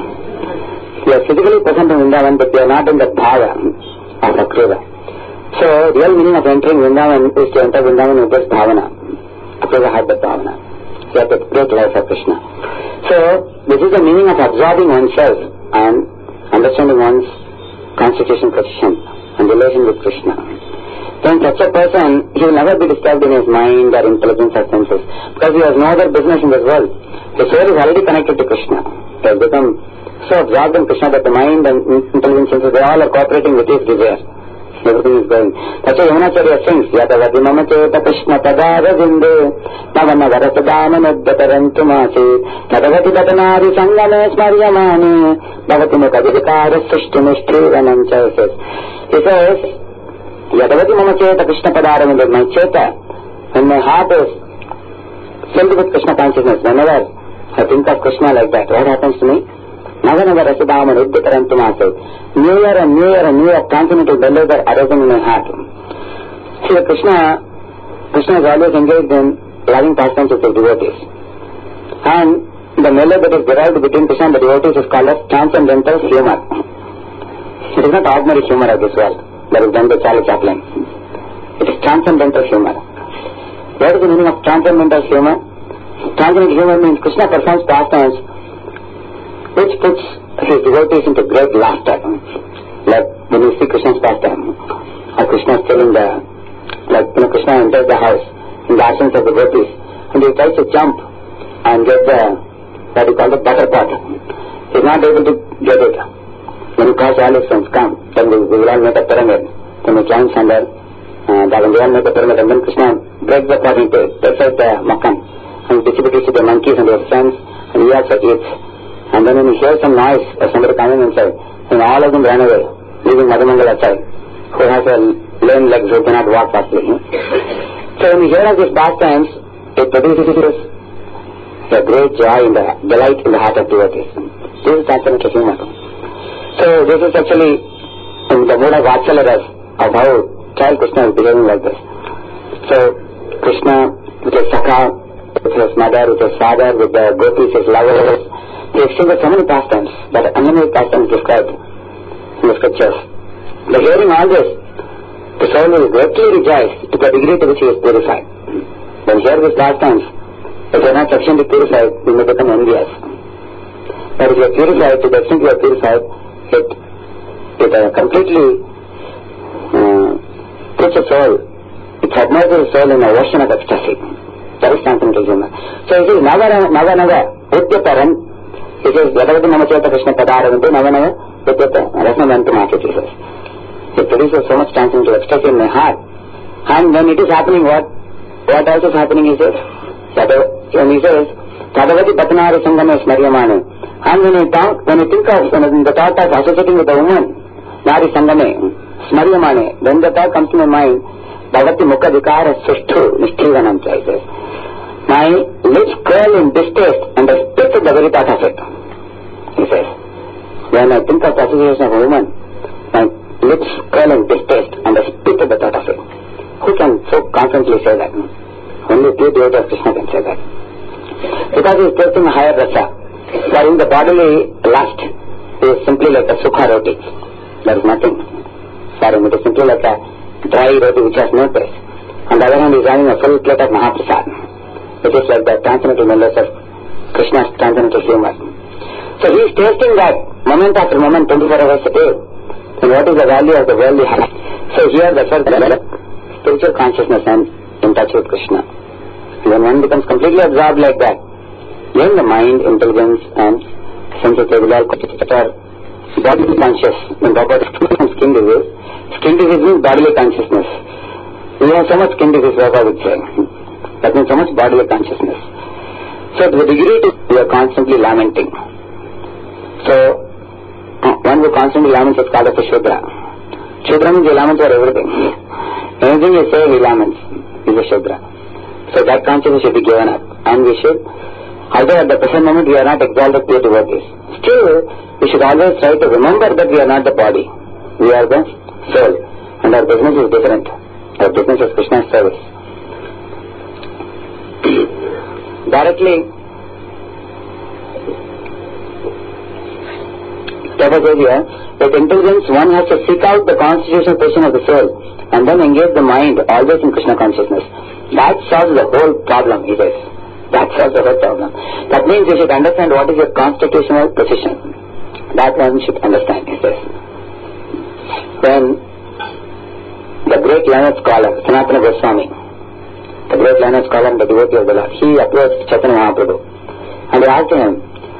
You are physically present in Vrindavan, but you are not in the bhava of Akrura. So, real meaning of entering Vrindavan is to enter Vrindavan with this bhavana. Akrura had that bhavana. He had the great love for Krishna. So, this is the meaning of absorbing oneself and understanding one's constitution, position, and relation with Krishna. Then such a person, he will never be disturbed in his mind or intelligence or senses, because he has no other business in this world. His soul is already connected to Krishna. He has become so absorbed in Krishna that the mind and intelligence senses, they all are cooperating with his desire. Everything is going. That's why Yamunacharya sings, Yatavati mama cheta Krishna padara vinde, Navana varasadamanuddhatarantu masi, Yatavati datanari sangame smaryamani, Bhavati mukadvikara srishti nishtrivanancha. He says, Yatavati mama cheta Krishna padara vinde, my cheta, when my heart is filled with Krishna consciousness, whenever I think of Krishna like that, what happens to me? Never newer and newer transcendental values are arising in my heart. See, Krishna is always engaged in loving pastimes with his devotees. And the melody that is derived between Krishna and the devotees is called as transcendental humor. It is not ordinary humor of this world that is done by Charlie Chaplin. It is transcendental humor. What is the meaning of transcendental humor? Transcendental humor means Krishna performs pastimes which puts his devotees into great laughter. Like when you see Krishna's pastime, or Krishna is telling Krishna enters the house in the absence of the devotees, and he tries to jump and get what he calls the butter pot. He is not able to get it. When he calls all his friends, come, then we will all make a pyramid. Then he climbs under, and when they all make a pyramid, and then Krishna breaks the pot into it, takes out the makkan, and distributes it to the monkeys and their friends, and he also eats. And then when he hears some noise or somebody coming inside, and all of them run away, leaving Madhumangal outside, who has a lame legs who cannot walk properly. So when we hear of these pastimes, it produces a great joy in the delight in the heart of devotees. This is transcendental humor. So this is actually in the mood of Vatsalya Ras, of how child Krishna is behaving like this. So Krishna with his Sakha, with his mother, with his father, with the gopis, his lovers, he extended so many pastimes, but unlimited pastimes described in the scriptures. By hearing all this, the soul will greatly rejoice to the degree to which he is purified. When we hear these pastimes, if you are not sufficiently purified, you may become envious. But if you are purified, to the extent you are purified, it completely puts the soul, it submerges the soul in a ocean of ecstasy. That is transcendental humor. So it is Nava, Udyaparan, it is Yadavati Namacheta Krishna Padaravantu, Nava, Udyapa, Rasnavantu Maki, Jesus. It produces so much transcendental ecstasy in my heart. And when it is happening, what else is happening is this? When he says, Tadavati Patanari Sangame Smaryamane. And when you think of, when the thought of associating with a woman, Nari Sangame, Smaryamane, then the thought comes to my mind, Bhavati Mukha Vikara Sushtu Nishtivanam says. My lips curl in distaste and I spit at the very thought of it. He says, when I think of the association of a woman, my lips curl in distaste and I spit at the thought of it. Who can so confidently say that? Only pure devotee of Krishna can say that. Because he is tasting a higher rasa. Wherein the bodily lust is simply like a sukha roti. There is nothing. For him it is simply like a dry roti which has no taste. On the other hand, he is having a full plate of Mahaprasad, which is like the transcendental members of Krishna's transcendental humor. So he is tasting that moment after moment, 24 hours a day. And what is the value of the worldly habit? So here that's what the spiritual consciousness and in touch with Krishna. When one becomes completely absorbed like that, then the mind, intelligence and senses will all bodily conscious. When Baba becomes skin disease means bodily consciousness. We have so much skin disease, Baba would say. That means so much bodily consciousness. So to the degree we are constantly lamenting. So one who constantly laments is called as a Shudra. Shudra means he laments for everything. Anything you say, he laments. He is a Shudra. So that consciousness should be given up. And we should, although at the present moment we are not exalted pure devotees, still we should always try to remember that we are not the body. We are the soul. And our business is different. Our business is Krishna's service. Directly, Prabhupada says here, with intelligence one has to seek out the constitutional position of the soul and then engage the mind always in Krishna consciousness. That solves the whole problem, he says. That solves the whole problem. That means you should understand what is your constitutional position. That one should understand, he says. When the great learned scholar, Sanatana Goswami, the great learned scholar and the devotee of the Lord, he approached Chaitanya Mahaprabhu and he asked him,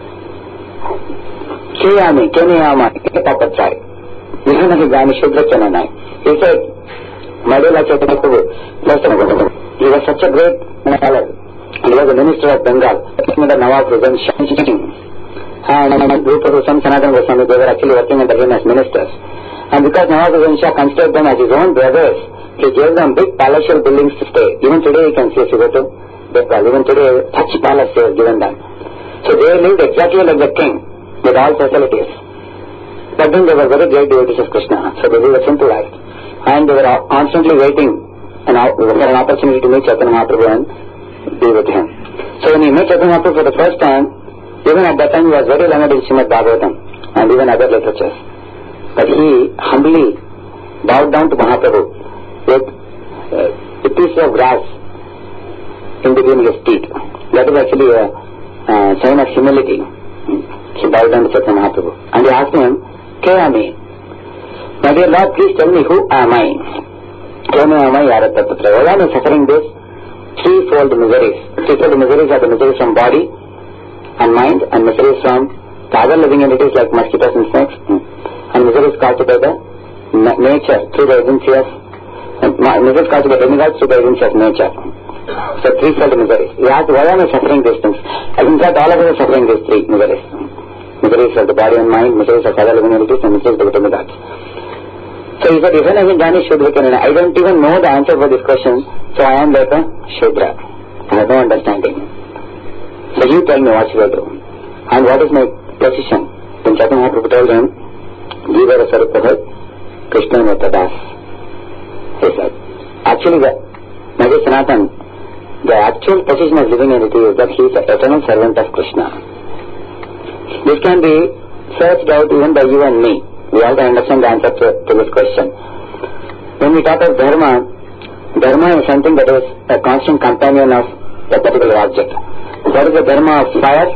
Kiyami, Keniyama, Ketapachai, Vihanahi Gani Shudra Chananai. He said, my dear Chaitanya Mahaprabhu, he was such a great scholar. He was a minister of Bengal, the Nawab Ruzan Shah. And Rupa Rusam, Sanatana Goswami, they were actually working under him as ministers. And because Nawab Ruzan Shah considered them as his own brothers, he gave them big palatial buildings to stay. Even today you can see, if you go to Bengal, even today, Taj Palace he has given them. So they lived exactly like the king, with all facilities. But then they were very great devotees of Krishna, so they lived a simple life. And they were constantly waiting for an opportunity to meet Chaitanya Mahaprabhu and be with him. So when he met Chaitanya Mahaprabhu for the first time, even at that time he was very learned in Srimad Bhagavatam and even other literatures. But he humbly bowed down to Mahaprabhu with a piece of grass in between his teeth. That is actually a sign of humility. He bowed down to Chaitanya Mahaprabhu and he asked him, Kayami, my dear Lord, please tell me, who am I? Kayami Yaratapatra. Why am I suffering this threefold miseries? Threefold miseries are the miseries from body and mind, and miseries from the other living entities like mosquitoes and snakes, and miseries caused by the nature through the agency of miseries caused by demigods through the agency of nature. So threefold miseries. He asked, why am I suffering these things? In fact, all of us are suffering these three miseries. miseries of the body and mind, miseries of other living entities, and miseries of the demigods. So he said, if I can Jnani Shudra Kanana, I don't even know the answer for this question, so I am like a Shudra. I have no understanding. So you tell me what should I do? And what is my position? Then Chaitanya Mahaprabhu told him, Jiva Rasarupahai, Krishna Matadas. He said, actually, Major Sanatan, the actual position of living entity is that he is the eternal servant of Krishna. This can be searched out even by you and me. We all can understand the answer to this question. When we talk of dharma, dharma is something that is a constant companion of a particular object. What is the dharma of fire?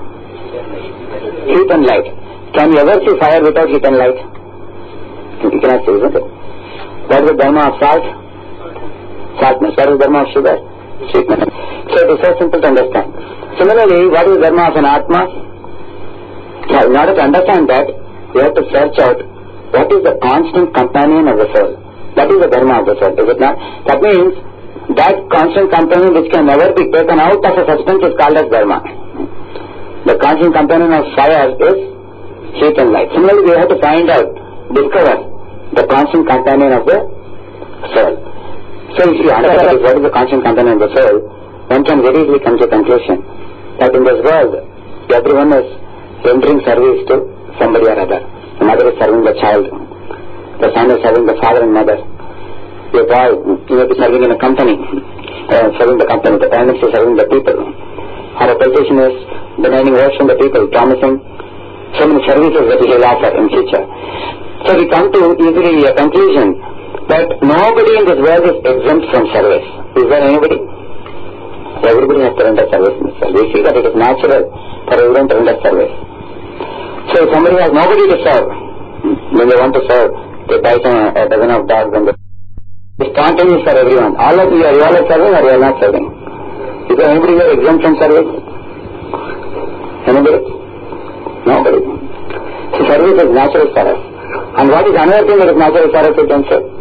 Heat and light. Can you ever see fire without heat and light? You cannot see, isn't it? What is the dharma of salt? Saltness. What is the dharma of sugar? Sweetness. So it is so simple to understand. Similarly, what is the dharma of an Atma? Now, in order to understand that, we have to search out what is the constant companion of the soul. That is the dharma of the soul, is it not? That means that constant companion which can never be taken out of a substance is called as dharma. The constant companion of fire is heat and light. Similarly, we have to find out, discover the constant companion of the soul. So if you understand what is the constant companion of the soul, one can very easily come to a conclusion that in this world, everyone is rendering service to somebody or other. The mother is serving the child. The son is serving the father and mother. The boy is serving in a company, serving the company. The prime minister is serving the people. Or a politician is demanding votes from the people, promising so many services that he will offer in future. So we come to easily a conclusion that nobody in this world is exempt from service. Is there anybody? Everybody has to render service in this world. We see that it is natural for everyone to render service. So if somebody has nobody to serve, when they want to serve, they buy a dozen of dogs and it's spontaneous for everyone. All of you, are you all serving or you are not serving? Is there anybody here exempt from service? Anybody? Nobody. So service is natural for us. And what is another thing that is natural for us, you can say?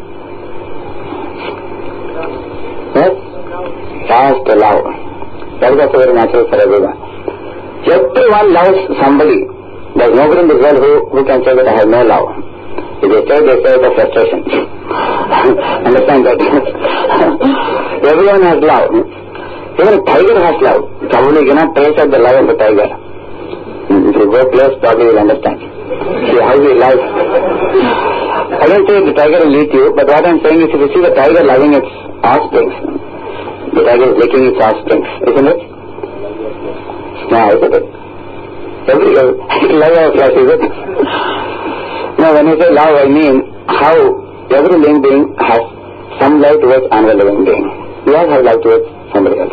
Yes? Just love. That is also very natural for everyone. Everyone loves somebody. There is nobody in this world who can say that I have no love. If they say the frustration. Understand that? Everyone has love. Even a tiger has love. Probably you cannot trace out the love of the tiger. If you go close, probably you will understand. See how he loves. I don't say the tiger will eat you, but what I am saying is if you see the tiger loving its offspring, the tiger is licking its offspring, isn't it? No, isn't it? Every love of flesh, is it? Now when I say love, I mean how every living being has some love towards another living being. We all have love towards somebody else.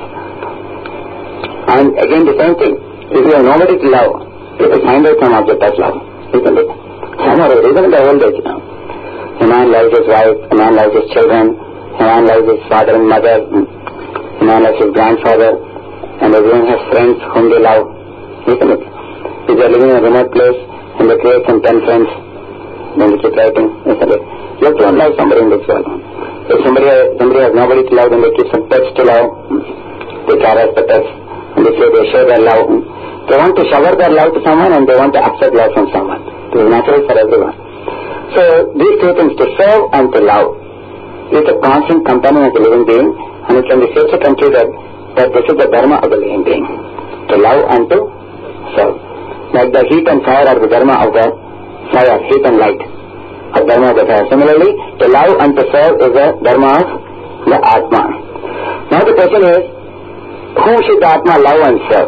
And again the same thing. If you have nobody to love, you will find out some object of love, isn't it? Somewhere, even in the old age now. A man loves his wife, a man loves his children, a man loves his father and mother, a man loves his grandfather, and everyone has friends whom they love, isn't it? If they are living in a remote place and they create some 10 friends, then they keep writing, isn't it? You have to love somebody in this world. If somebody has nobody to love, then they keep some pets to love, they caress the pets, and they say they show their love. They want to shower their love to someone and they want to accept love from someone. It is natural for everyone. So these two things, to serve and to love, is a constant companion of the living being, and it can be safely considered that this is the dharma of the living being, to love and to serve. Like the heat and fire are the dharma of the fire, heat and light, of dharma of the fire. Similarly, to love and to serve is the dharma of the Atma. Now the question is, who should the Atma love and serve?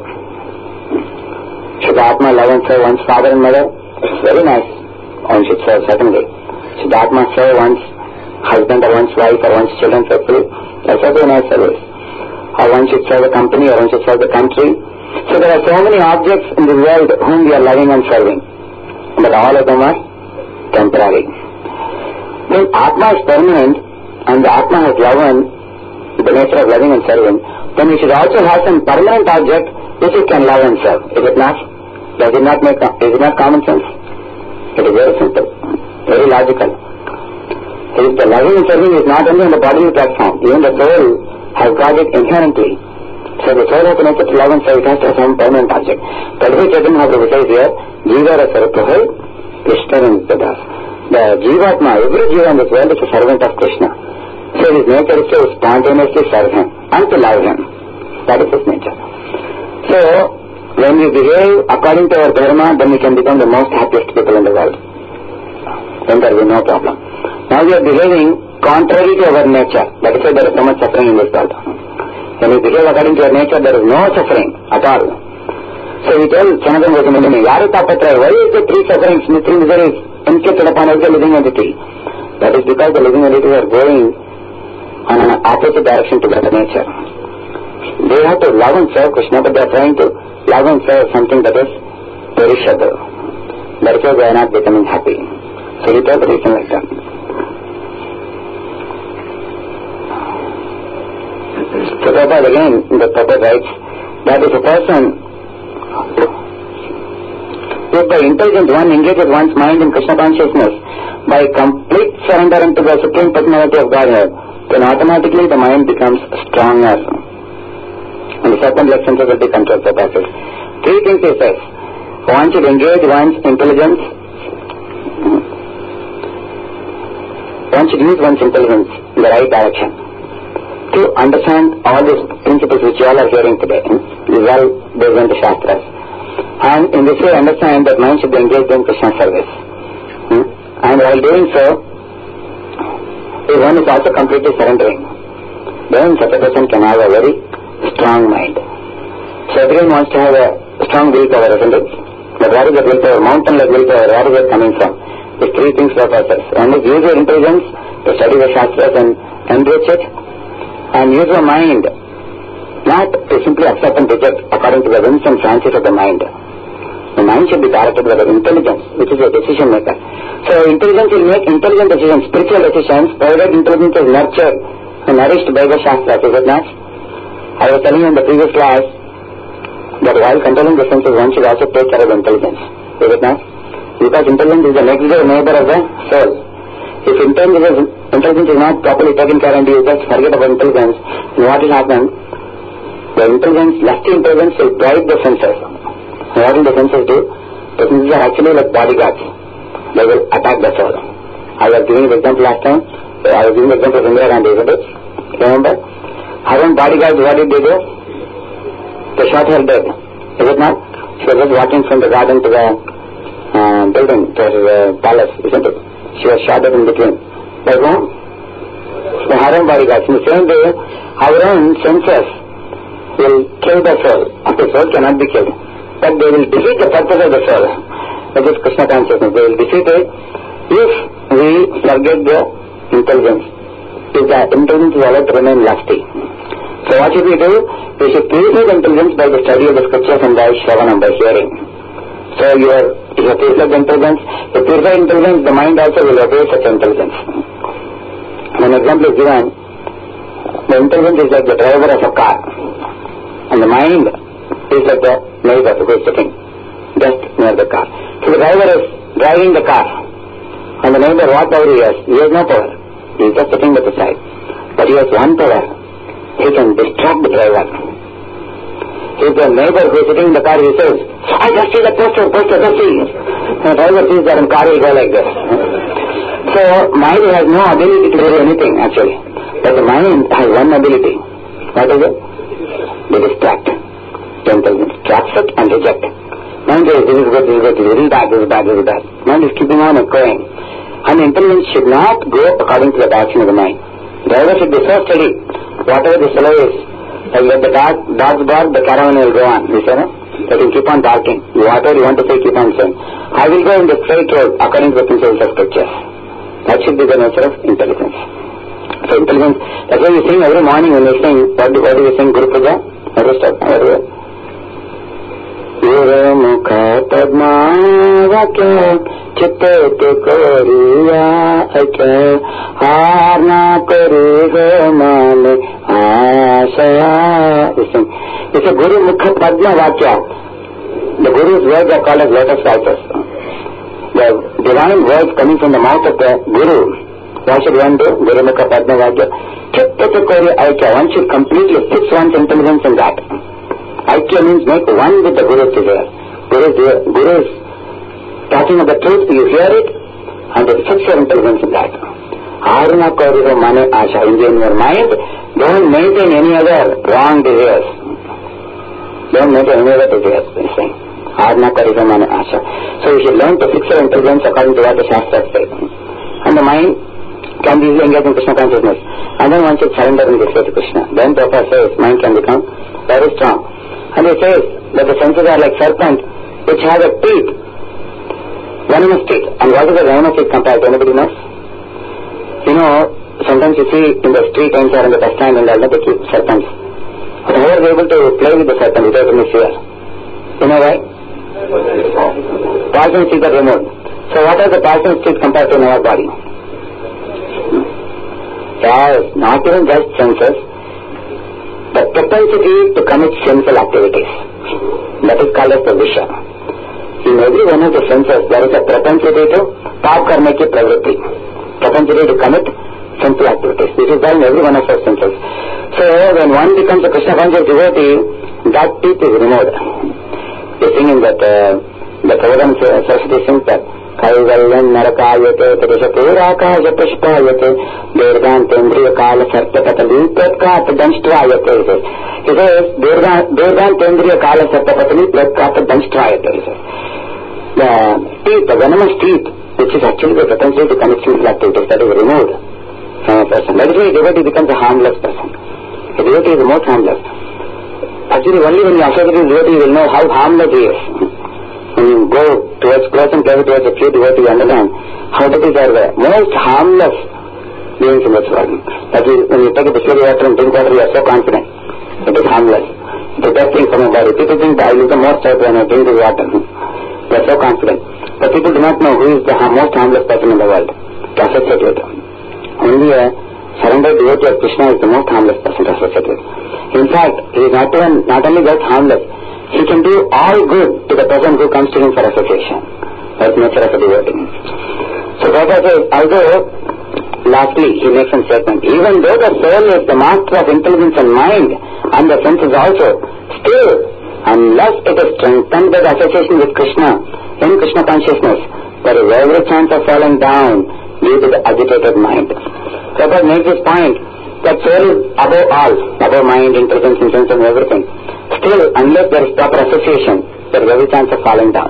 Should the Atma love and serve one's father and mother? It's very nice. One should serve, certainly. Should the Atma serve one's husband or one's wife or one's children faithfully? That's also a nice service. Or one should serve a company or one should serve the country. So there are so many objects in the world whom we are loving and serving. But all of them are temporary. When Atma is permanent and the Atma has love and the nature of loving and serving, then we should also have some permanent object which it can love and serve. Is it not? Is it not common sense? It is very simple, very logical. If the loving and serving is not only on the bodily platform, even the soul has got it inherently. So the soul has to make it love and serve, it has to have some permanent object. Tadvi Chaitanya Mahaprabhu says here, Jiva Sarapahai, Krishna and Nityadasa. The Jivatma, every Jiva in this world is a servant of Krishna. So his nature is to spontaneously serve him and to love him. That is his nature. So, when we behave according to our dharma, then we can become the most happiest people in the world. Then there will be no problem. Now we are behaving contrary to our nature. That is why there is so much suffering in this world. When you behave according to your nature, there is no suffering at all. So we tell Sanatana Goswami, Yari Tapatra, why is the tree suffering? The tree is inflicted upon us the living entity. That is because the living entities are going on an opposite direction to their nature. They have to love and serve Krishna, but they are trying to love and serve something that is perishable. That is why they are not becoming happy. So he tells the reason like that. So Prabhupada again, the Prabhupada writes, that is a person, if the intelligent one engages one's mind in Krishna consciousness by complete surrender into the Supreme Personality of Godhead, then automatically the mind becomes stronger. And the serpent-like senses will be controlled by that. Three things he says. One should engage one's intelligence. One should use one's intelligence in the right direction to understand all these principles which you all are hearing today. These are all based on the Shastras. And in this way understand that mind should be engaged in Krishna service. And while doing so, if one is also completely surrendering, then such a person can have a very strong mind. So everyone wants to have a strong willpower, isn't it? But where is that willpower? Mountain-like willpower, where is it coming from? These three things for purpose. One is use your intelligence to study the Shastras and enrich it, and use your mind not to simply accept and reject according to the whims and fancies of the mind. The mind should be directed by the intelligence, which is a decision maker. So intelligence will make intelligent decisions, spiritual decisions, provided intelligence is nurtured and nourished by the Shastras, is it not? I was telling you in the previous class that while controlling the senses, one should also take care of intelligence. Is it not? Because intelligence is the next door neighbor of the soul. If intelligence is not properly taken care of and you just forget about intelligence, then what will happen? The intelligence, lusty intelligence will drive the senses. And what will the senses do? The senses are actually like bodyguards. They will attack the soul. I was giving the example last time. I was giving the example of Indira Gandhi, isn't it? Remember? Having bodyguards, what did they do? They shot her dead. Is it not? She was just walking from the garden to the building, to the palace, isn't it? She was shot dead in between. By whom? The harem bodyguards. In the same way, our own senses will kill the soul. The soul cannot be killed. But they will defeat the purpose of the soul. That is Krishna consciousness. They will defeat it if we forget the intelligence. If the intelligence is allowed to remain lusty. So what should we do? We should purify the intelligence by the study of the scriptures and by Shravanam, by hearing. So if you purify the intelligence, the purified intelligence, the mind also will obey such intelligence. An example is given. The intelligence is like the driver of a car. And the mind is like the neighbor who is sitting just near the car. So the driver is driving the car. And the neighbor, what power he has? He has no power. He is just sitting at the side. But he has one power. He can distract the driver. If the neighbor who is sitting in the car, he says, I just see the poster, just see. The driver sees that and the car will go like this. So mind has no ability to do anything actually. But the mind has one ability. What is it? They distract. The intelligence traps it and reject. Mind says, this is good, this is good, this is bad, this is bad, this is bad. Mind is keeping on going. And the intelligence should not go according to the direction of the mind. The driver should be so steady. Whatever the fellow is, like the dogs bark, the caravan will go on. You say, no? Let him keep on barking. Whatever you want to say, keep on saying. I will go in the straight road according to the principles of scriptures. That should be the nature of intelligence. So intelligence, that's why we sing every morning when we sing, what do we sing, Guru Puja? What do we start? Guru Mukha Padmavakya Chitte Koriya Akya Harna Koriya Mane Asaya. It's a Guru Mukha Padmavakya. The Guru's words are called as lotus vipers. The divine words coming from the mouth of the Guru What should one do? Gurumukha Padmavagya. Chitta-chakori Aikya. One should completely fix one's intelligence in that. Aikya means make one with the Guru to hear. Guru is talking of the truth, you hear it, and you fix your intelligence in that. Aruna Koriro Mane Asha. In your mind, don't maintain any other wrong desires. Don't maintain any other desires, he's saying. Aruna Koriro Mane Asha. So you should learn to fix your intelligence according to what the Shastras say. And the mind can be easily engaged in Krishna consciousness. And then one should surrender and give to Krishna. Then Prabhupada says, mind can become very strong. And he says that the senses are like serpent which has a teeth, venomous teeth. And what is the venomous teeth compared to? Anybody knows? You know, sometimes you see in the street ends or in the bus stand and all that, they keep serpents. But who is able to play with the serpent without any fear? You know why? Poison teeth are removed. So what are the poison teeth compared to in our body? Yes, not even just senses, the propensity to commit sinful activities. That is called as the visha. In every one of the senses, there is a propensity to paap karne ki pravritti. Propensity to commit sinful activities. This is there in every one of our senses. So when one becomes a Krishna conscious devotee, that teeth is removed. They sing in that, the Prabhupada Saraswati sings that, Kaivalyan Narakayate, Padishapurakaja Pushpayate, Durgantendriya Kala Sartapatali, Pratkata Danshtrayate. He says, Durgantendriya Kala Sartapatali, Pratkata Danshtrayate. The teeth, the venomous teeth, which is actually the propensity to commit sinful activities, that is removed from a person. That is why a devotee becomes a harmless person. A devotee is the most harmless. Actually, only when you associate with a devotee, you will know how harmless he is. When you go towards close and closer towards a pure devotee, you understand how devotees are the most harmless beings in this world. That is, when you take a distillery water and drink water, you are so confident. It is harmless. It is the best thing from your body. People think that I use the most out when I drink this water. They are so confident. But people do not know who is the most harmless person in the world to associate with. Only a surrendered devotee of Krishna is the most harmless person to associate with. In fact, he is not only just harmless, he can do all good to the person who comes to him for association. That's the nature of a devotee. So Prabhupada says, although, lastly, he makes a statement, even though the soul is the master of intelligence and mind, and the senses also, still, unless it is strengthened by the association with Krishna, in Krishna consciousness, there is every chance of falling down due to the agitated mind. Prabhupada makes this point, that soul is above all, above mind, intelligence, and sense and everything. Still, unless there is proper association, there is every chance of falling down.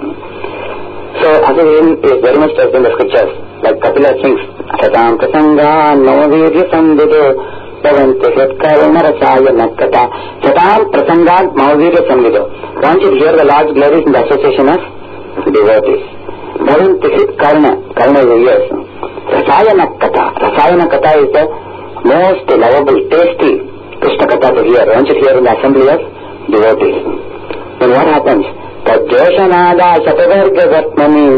So, association is very much stressed in the scriptures. Like Kapila sings, Satam Prasanga Namavirya Samvido Bhavanti Satkarma Rasaya Nakkata. Satam Prasanga Namavirya Samvido. One should hear the Lord's glories in the association of devotees. Bhavanti Satkarma, Karma is the ears. Rasaya Nakkata. Rasaya Nakkata is the most lovable, tasty Krishna Katha to hear. One should hear in the assembly of devotees. Then what happens? Tajoshanada Shatavarga Vatmani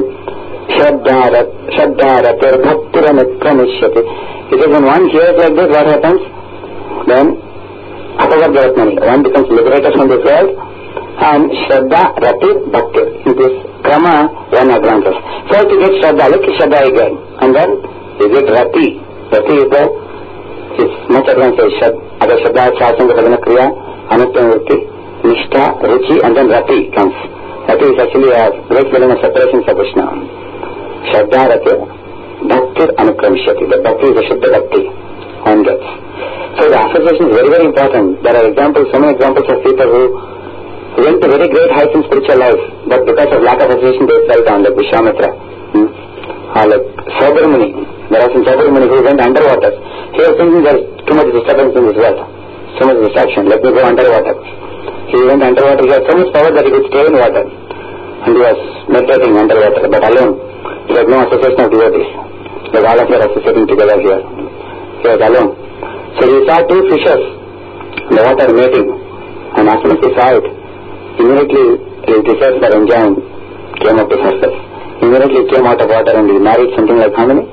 Shraddharatir Bhaktiranitpranishyati. It is when one hears like this, what happens? Then Atavarga Vatmani. One becomes liberated from this world, and Shraddha Ratir Bhakti. In this Krama, one advances. First you get Shraddha, look Shraddha again. And then you get Rati. Rati is much advanced. Other Shraddha, Shasanga, Bhagana Kriya, Anuttam Vritti, Nishtha, Ruchi, and then Rati comes. Rati is actually a great feeling of separation for Krishna. Shraddha Rati, Bhakti Anukramshyati. The Bhakti is the Shuddha Bhakti one gets. So the association is very, very important. There are examples, so many examples of people who went to very great heights in spiritual life, but because of lack of association they fell down, like Vishwamitra. Or like Saubhara-Muni. There are some Saubhara-Muni who went underwater. He was thinking there is too much disturbance in this world. So much distraction, let me go underwater. He went underwater, he had so much power that he could stay in water. And he was meditating underwater, but alone. He had no association of devotees. Like all of you are associating together here. He was alone. So he saw two fishes in the water mating. And as soon as he saw it, immediately his desire for enjoying came up to surface. Immediately came out of water and he married something like how many?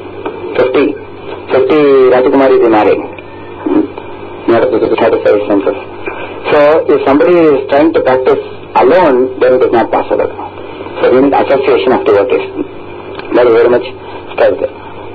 50 Rajakumaris he married. In order to satisfy his senses. So if somebody is trying to practice alone, then it is not possible. So we need association of devotees. That is very much stressed.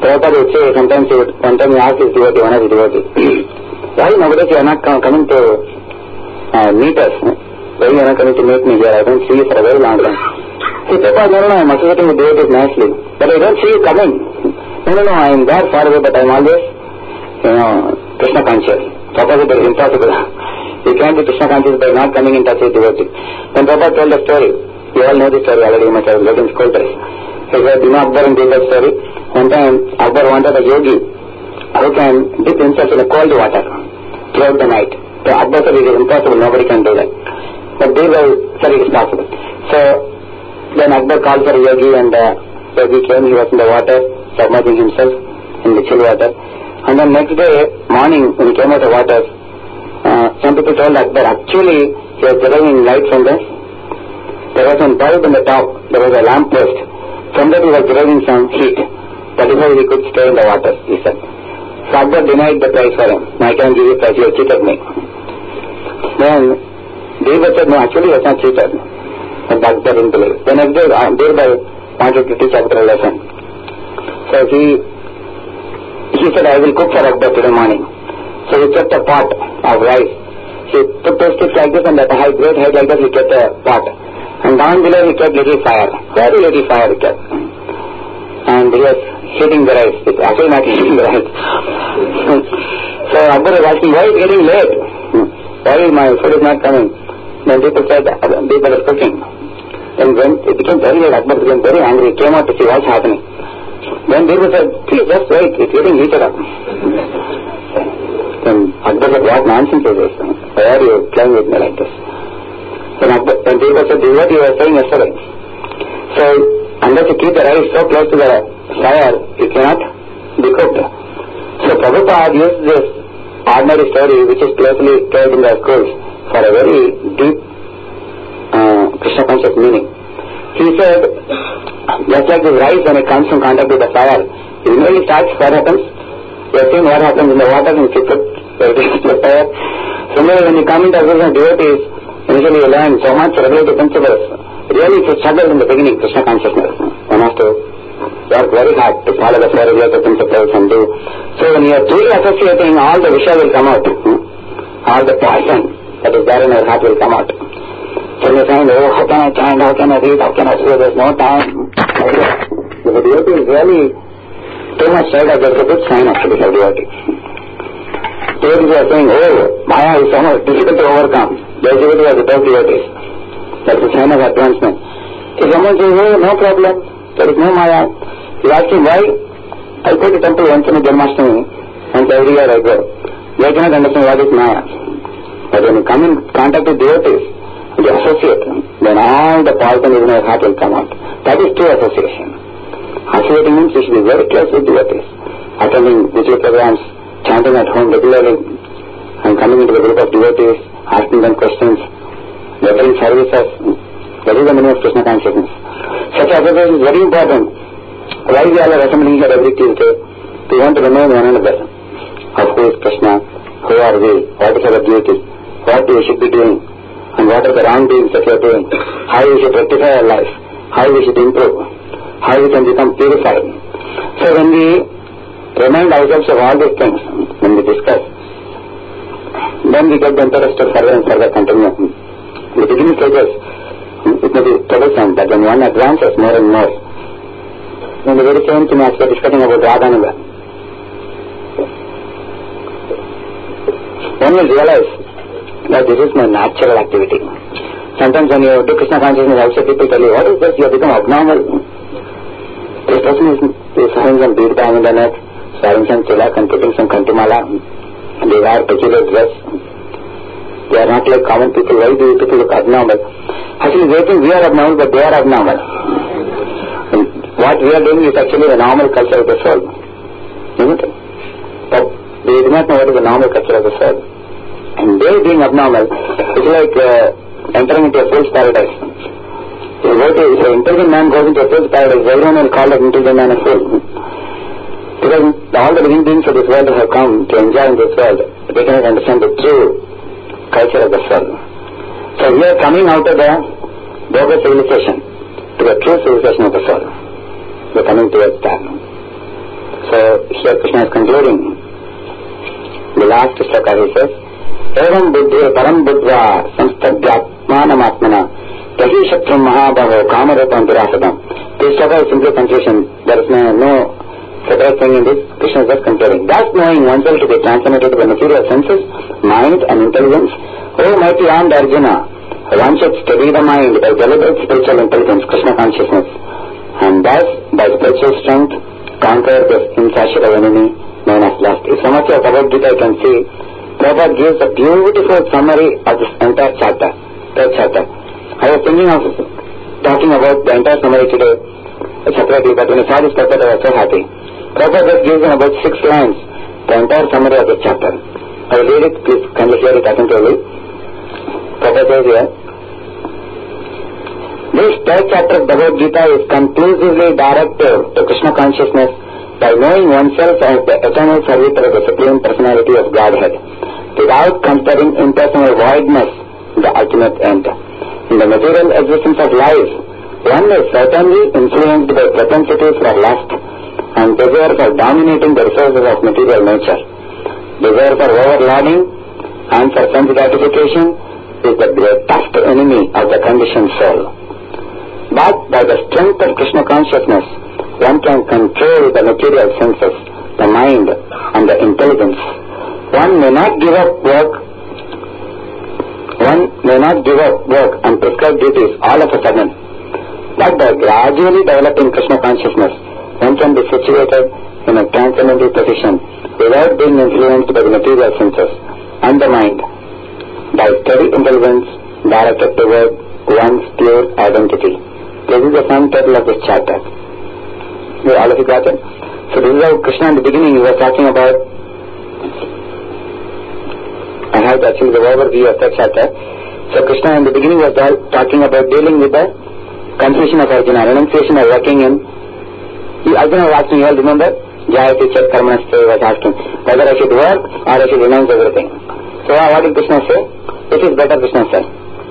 Prabhupada would say, sometimes he asked his devotee, one of his devotees, why nowadays you are not coming to meet us? Why you are not coming to meet me here? I don't see you for a very long time. He said, no, I'm associating with devotees nicely, but I don't see you coming. No, I am there far away, but I am always, Krishna conscious. Prabhupada, it is impossible. You can't be Krishna conscious by not coming in touch with devotees. When Prabhupada told the story, you all know the story already, you must have read in school days. He said, Akbar and did that story. One time, Akbar wanted a yogi who can dip himself in a cold water throughout the night. So Akbar said, it is impossible, nobody can do that. But Birbal said it is possible. So then Akbar called for a yogi, and yogi came, he was in the water, submerging himself in the chill water. And then next day morning, when he came out of water, some people told Akbar, actually he was deriving light from this. There was one bulb in the top, there was a lamp post. From that he was deriving some heat. That is how he could stay in the water, he said. So Akbar denied the price for him. No, I can't give you price, you have cheated me. Then Birbal said, no, actually he has not cheated. But Akbar didn't believe. The next day Birbal wanted to teach Akbar a lesson. So he said, I will cook for Akbar today morning. So he kept a pot of rice. He put those sticks like this, and at a great height like that he kept a pot. And down below he kept little fire, very little fire he kept. And he was heating the rice. It's actually not heating the rice. So Akbar was asking, why is it getting late? Why is my food is not coming? Then people said, people are cooking. And when it became very late, Akbar became very angry. He came out to see what's happening. Then people said, please just wait, it's getting heated up. Then Akbar said, what nonsense is this? Why are you playing with me like this? Then people said, this is what you were saying yesterday. So unless you keep the rice so close to the fire, it cannot be cooked. So Prabhupada used this ordinary story, which is closely told in the schools, for a very deep Krishna conscious meaning. He said, just like this rice, when it comes in contact with the fire, it really starts, what happens? You have seen what happens in the water when you put the fire. Similarly, when you come into association of devotees, initially you learn so much regulative principles. Really it's a struggle in the beginning, Krishna consciousness. One has to work very hard to follow the four regulative principles and do. So when you are truly associating, all the visha will come out. All the poison that is there in your heart will come out. So you're saying, oh, how can I chant, how can I read, how can I do, there's no time. If the devotee is really too much tired, there's a good sign actually for devotee. Devotees are saying, oh, Maya is so much difficult to overcome. Those devotees are the best devotees. That's a sign of advancement. If someone says, oh, no problem, there is no Maya, you ask him why. I go to temple once in a Janmashtami, once every year I go. They cannot understand what is Maya. But when you come in contact with devotees, you associate, then all the poison in your heart will come out. That is true association. Associating means you should be very close with devotees. Attending vigil programs, chanting at home regularly, and coming into the group of devotees, asking them questions, offering services. That is the meaning of Krishna consciousness. Such association is very important. Why we all are assembling here every Tuesday? We want to remind one another of who is Krishna, who are we, what is our duty, what we should be doing, and what are the wrongdoings that we are doing, how we should rectify our life, how we should improve, how we can become purified. So when we remind ourselves of all these things, when we discuss, then we get the interest to further and further continue. In the beginning stages, it may be troublesome, but when one advances more and more, then the very same thing as we are discussing about Radhananda, one will realize that this is my natural activity. Sometimes when you do Krishna consciousness, also people tell you, what is this? You have become abnormal. This person is having some bead bang in the neck, wearing some tilak and putting some kantimala. They wear peculiar dress. They are not like common people. Why do people look abnormal? Actually, they think we are abnormal, but they are abnormal. And what we are doing is actually the normal culture of the soul. Isn't it? But they do not know what is the normal culture of the soul. And they being abnormal, it's like entering into a fool's paradise. If an intelligent man goes into a fool's paradise, everyone will call that intelligent man a fool. Because all the living beings of this world have come to enjoy in this world, they cannot understand the true culture of the soul. So we are coming out of the bogus civilization to the true civilization of the soul. We are coming towards that. So here Krishna is concluding the last sloka. He says, Evam buddhe param buddha samstadhyatmanam tahi shatram mahabhavo kamarupam durasadam. This sloka is simply conclusion. There is no separate thing in this. Krishna is just concluding. Thus knowing oneself to be transformated by material senses, mind and intelligence, O mighty armed Arjuna, one should steady the mind by deliberate spiritual intelligence, Krishna consciousness, and thus by spiritual strength conquer this insatiable enemy known as lust. If so much of Bhagavad Gita I can see, Prabhupada gives a beautiful summary of this entire chapter, third chapter. I was thinking of talking about the entire summary today separately, but when I saw this purport I was so happy. Prabhupada just gives in about 6 lines the entire summary of this chapter. I will read it, please kindly hear it attentively. Prabhupada says here, this third chapter of Bhagavad Gita is conclusively directed to Krishna consciousness by knowing oneself as the eternal servitor of the Supreme Personality of Godhead, without considering impersonal voidness, the ultimate end. In the material existence of life, one is certainly influenced by propensities for lust and desire for dominating the resources of material nature. Desire for overloading and for sense gratification is the greatest enemy of the conditioned soul. But by the strength of Krishna consciousness, one can control the material senses, the mind and the intelligence. One may not give up work and prescribed duties all of a sudden, but by gradually developing Krishna consciousness, one can be situated in a transcendental position without being influenced by the material senses and the mind, by steady intelligence directed toward one's pure identity. This is the sum total of this chapter. All of you got it? So this is how Krishna in the beginning he was talking about. I have actually the overview of that chapter. So Krishna in the beginning was talking about dealing with the confusion of Arjuna, renunciation of working in. Arjuna was asking, you all remember? Jayati Chet Karmanaste was asking whether I should work or I should renounce everything. So what did Krishna say? Which is better, Krishna said?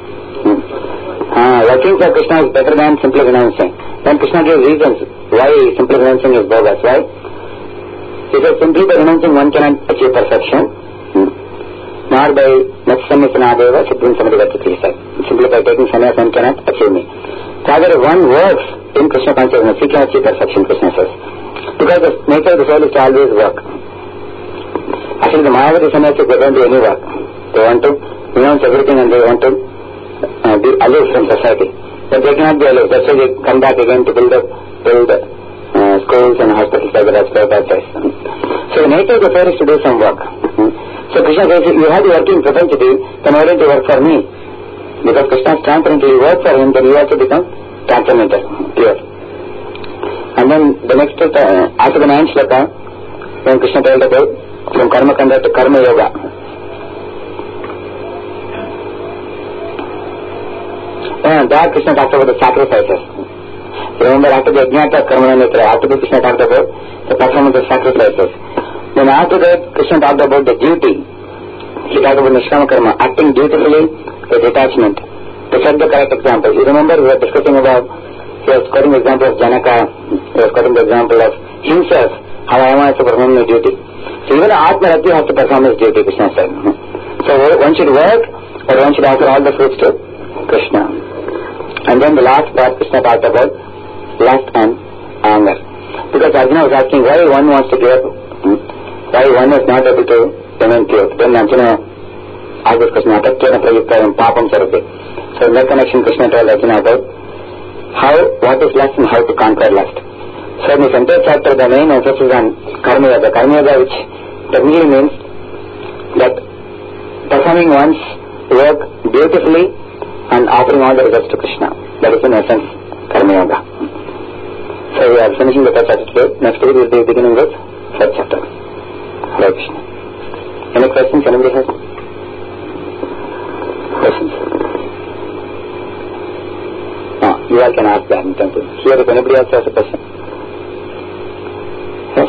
Working for Krishna is better than simply renouncing. Then Krishna gives reasons why simply renouncing is bogus. Why? He says simply by renouncing one cannot achieve perfection, nor by Natsammisanadeva Siddhim Samadhivati, he said. Simply by taking sannyas one cannot achieve me. Rather, if one works in Krishna consciousness, he can achieve perfection, Krishna says. Because the nature of the soul is to always work. Actually, the Mayavadi sannyasins, they don't do any work. They want to renounce everything and they want to be aloof from society. But they cannot be aloof. That's why they come back again to build schools and hospitals like that. So the nature of the affair is to do some work. So Krishna says, you have the working propensity, then why don't you work for me? Because Krishna is transcendental, you work for him, then you also become transcendental, pure. And then the next, after the 9th sloka, when Krishna told about from Karma Kanda to Karma Yoga. And there Krishna talked about the sacrifices. Remember, after the Ajnata Karma Nitra, after that Krishna talked about the performance of sacrifices. Then after that, Krishna talked about the duty. He talked about Nishkama Karma, acting dutifully with detachment. To set the correct example. You remember we were discussing about, he was quoting the example of Janaka, he was quoting the example of himself, how Rama has to perform his duty. So even Atma Rati has to perform his duty, Krishna said. So one should work, or one should offer all the fruits to Krishna. And then the last part, Krishna talked about lust and anger. Because Arjuna was asking why one wants to give up, why one is not able to remain pure. Then Arjuna asked this question, Atatyana Prayukta and Papam Sarabhi. So in that connection, Krishna told Arjuna about what is lust and how to conquer lust. So in this entire chapter, the main emphasis on Karma Yoga. Karma Yoga, which technically means that performing one's work beautifully and offering all the results to Krishna. That is in essence Karma Yoga. So we are finishing the third chapter today. Next week we will be beginning with fourth chapter. Hare Krishna. Any questions? Anybody has questions? No, you all can ask that in temple. Here, if anybody else has a question. Yes.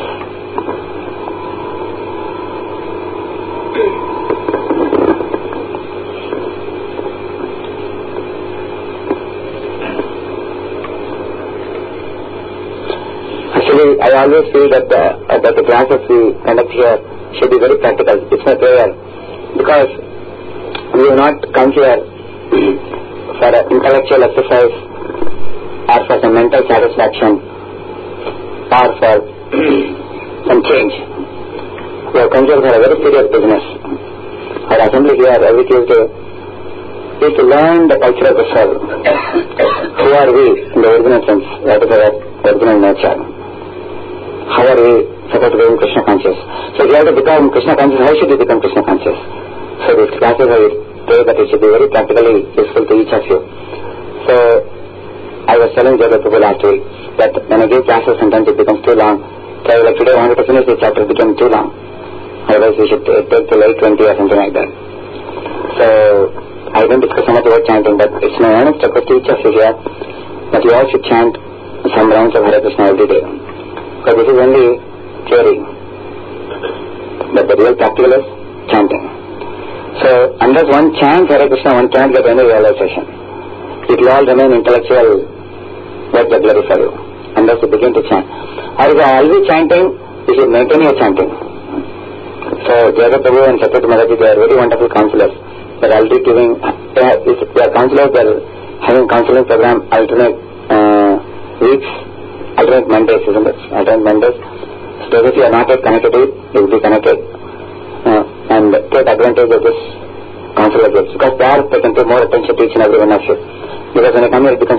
Actually, I always feel that the classes we conduct here should be very practical. It's my prayer, because we have not come here for an intellectual exercise or for some mental satisfaction or for some change. We have come here for a very serious business. Our assembly here every Tuesday is to learn the culture of the soul. Who are we in the original sense? What is our original nature? How are we supposed to become Krishna conscious? So if you have to become Krishna conscious, how should you become Krishna conscious? So these classes I pray that it should be very practically useful to each of you. So I was telling the other people last week that when I give classes sometimes it becomes too long. So like today I wanted to finish this chapter, it became too long. Otherwise we should take till 8:20 or something like that. So I didn't discuss so much about chanting, but it's my honest request to each of you here that you all should chant some rounds of Hare Krishna every day. Because this is only theory. But the real practical is chanting. So unless one chants Hare Krishna, one can't get any realization. It will all remain intellectual vocabulary for you unless you begin to chant. Or if you are always chanting, you should maintain your chanting. So Jayadeva Prabhu and Satyajit Mataji, they are very wonderful counselors. They are already giving, they are counselors, they are having counseling program alternate weeks, alternate Mondays, isn't it? Alternate Mondays. So if you are not yet connected to it, you will be connected and take advantage of this counselor groups, because they are taking more attention to each and every one of you. Because when you come here, it becomes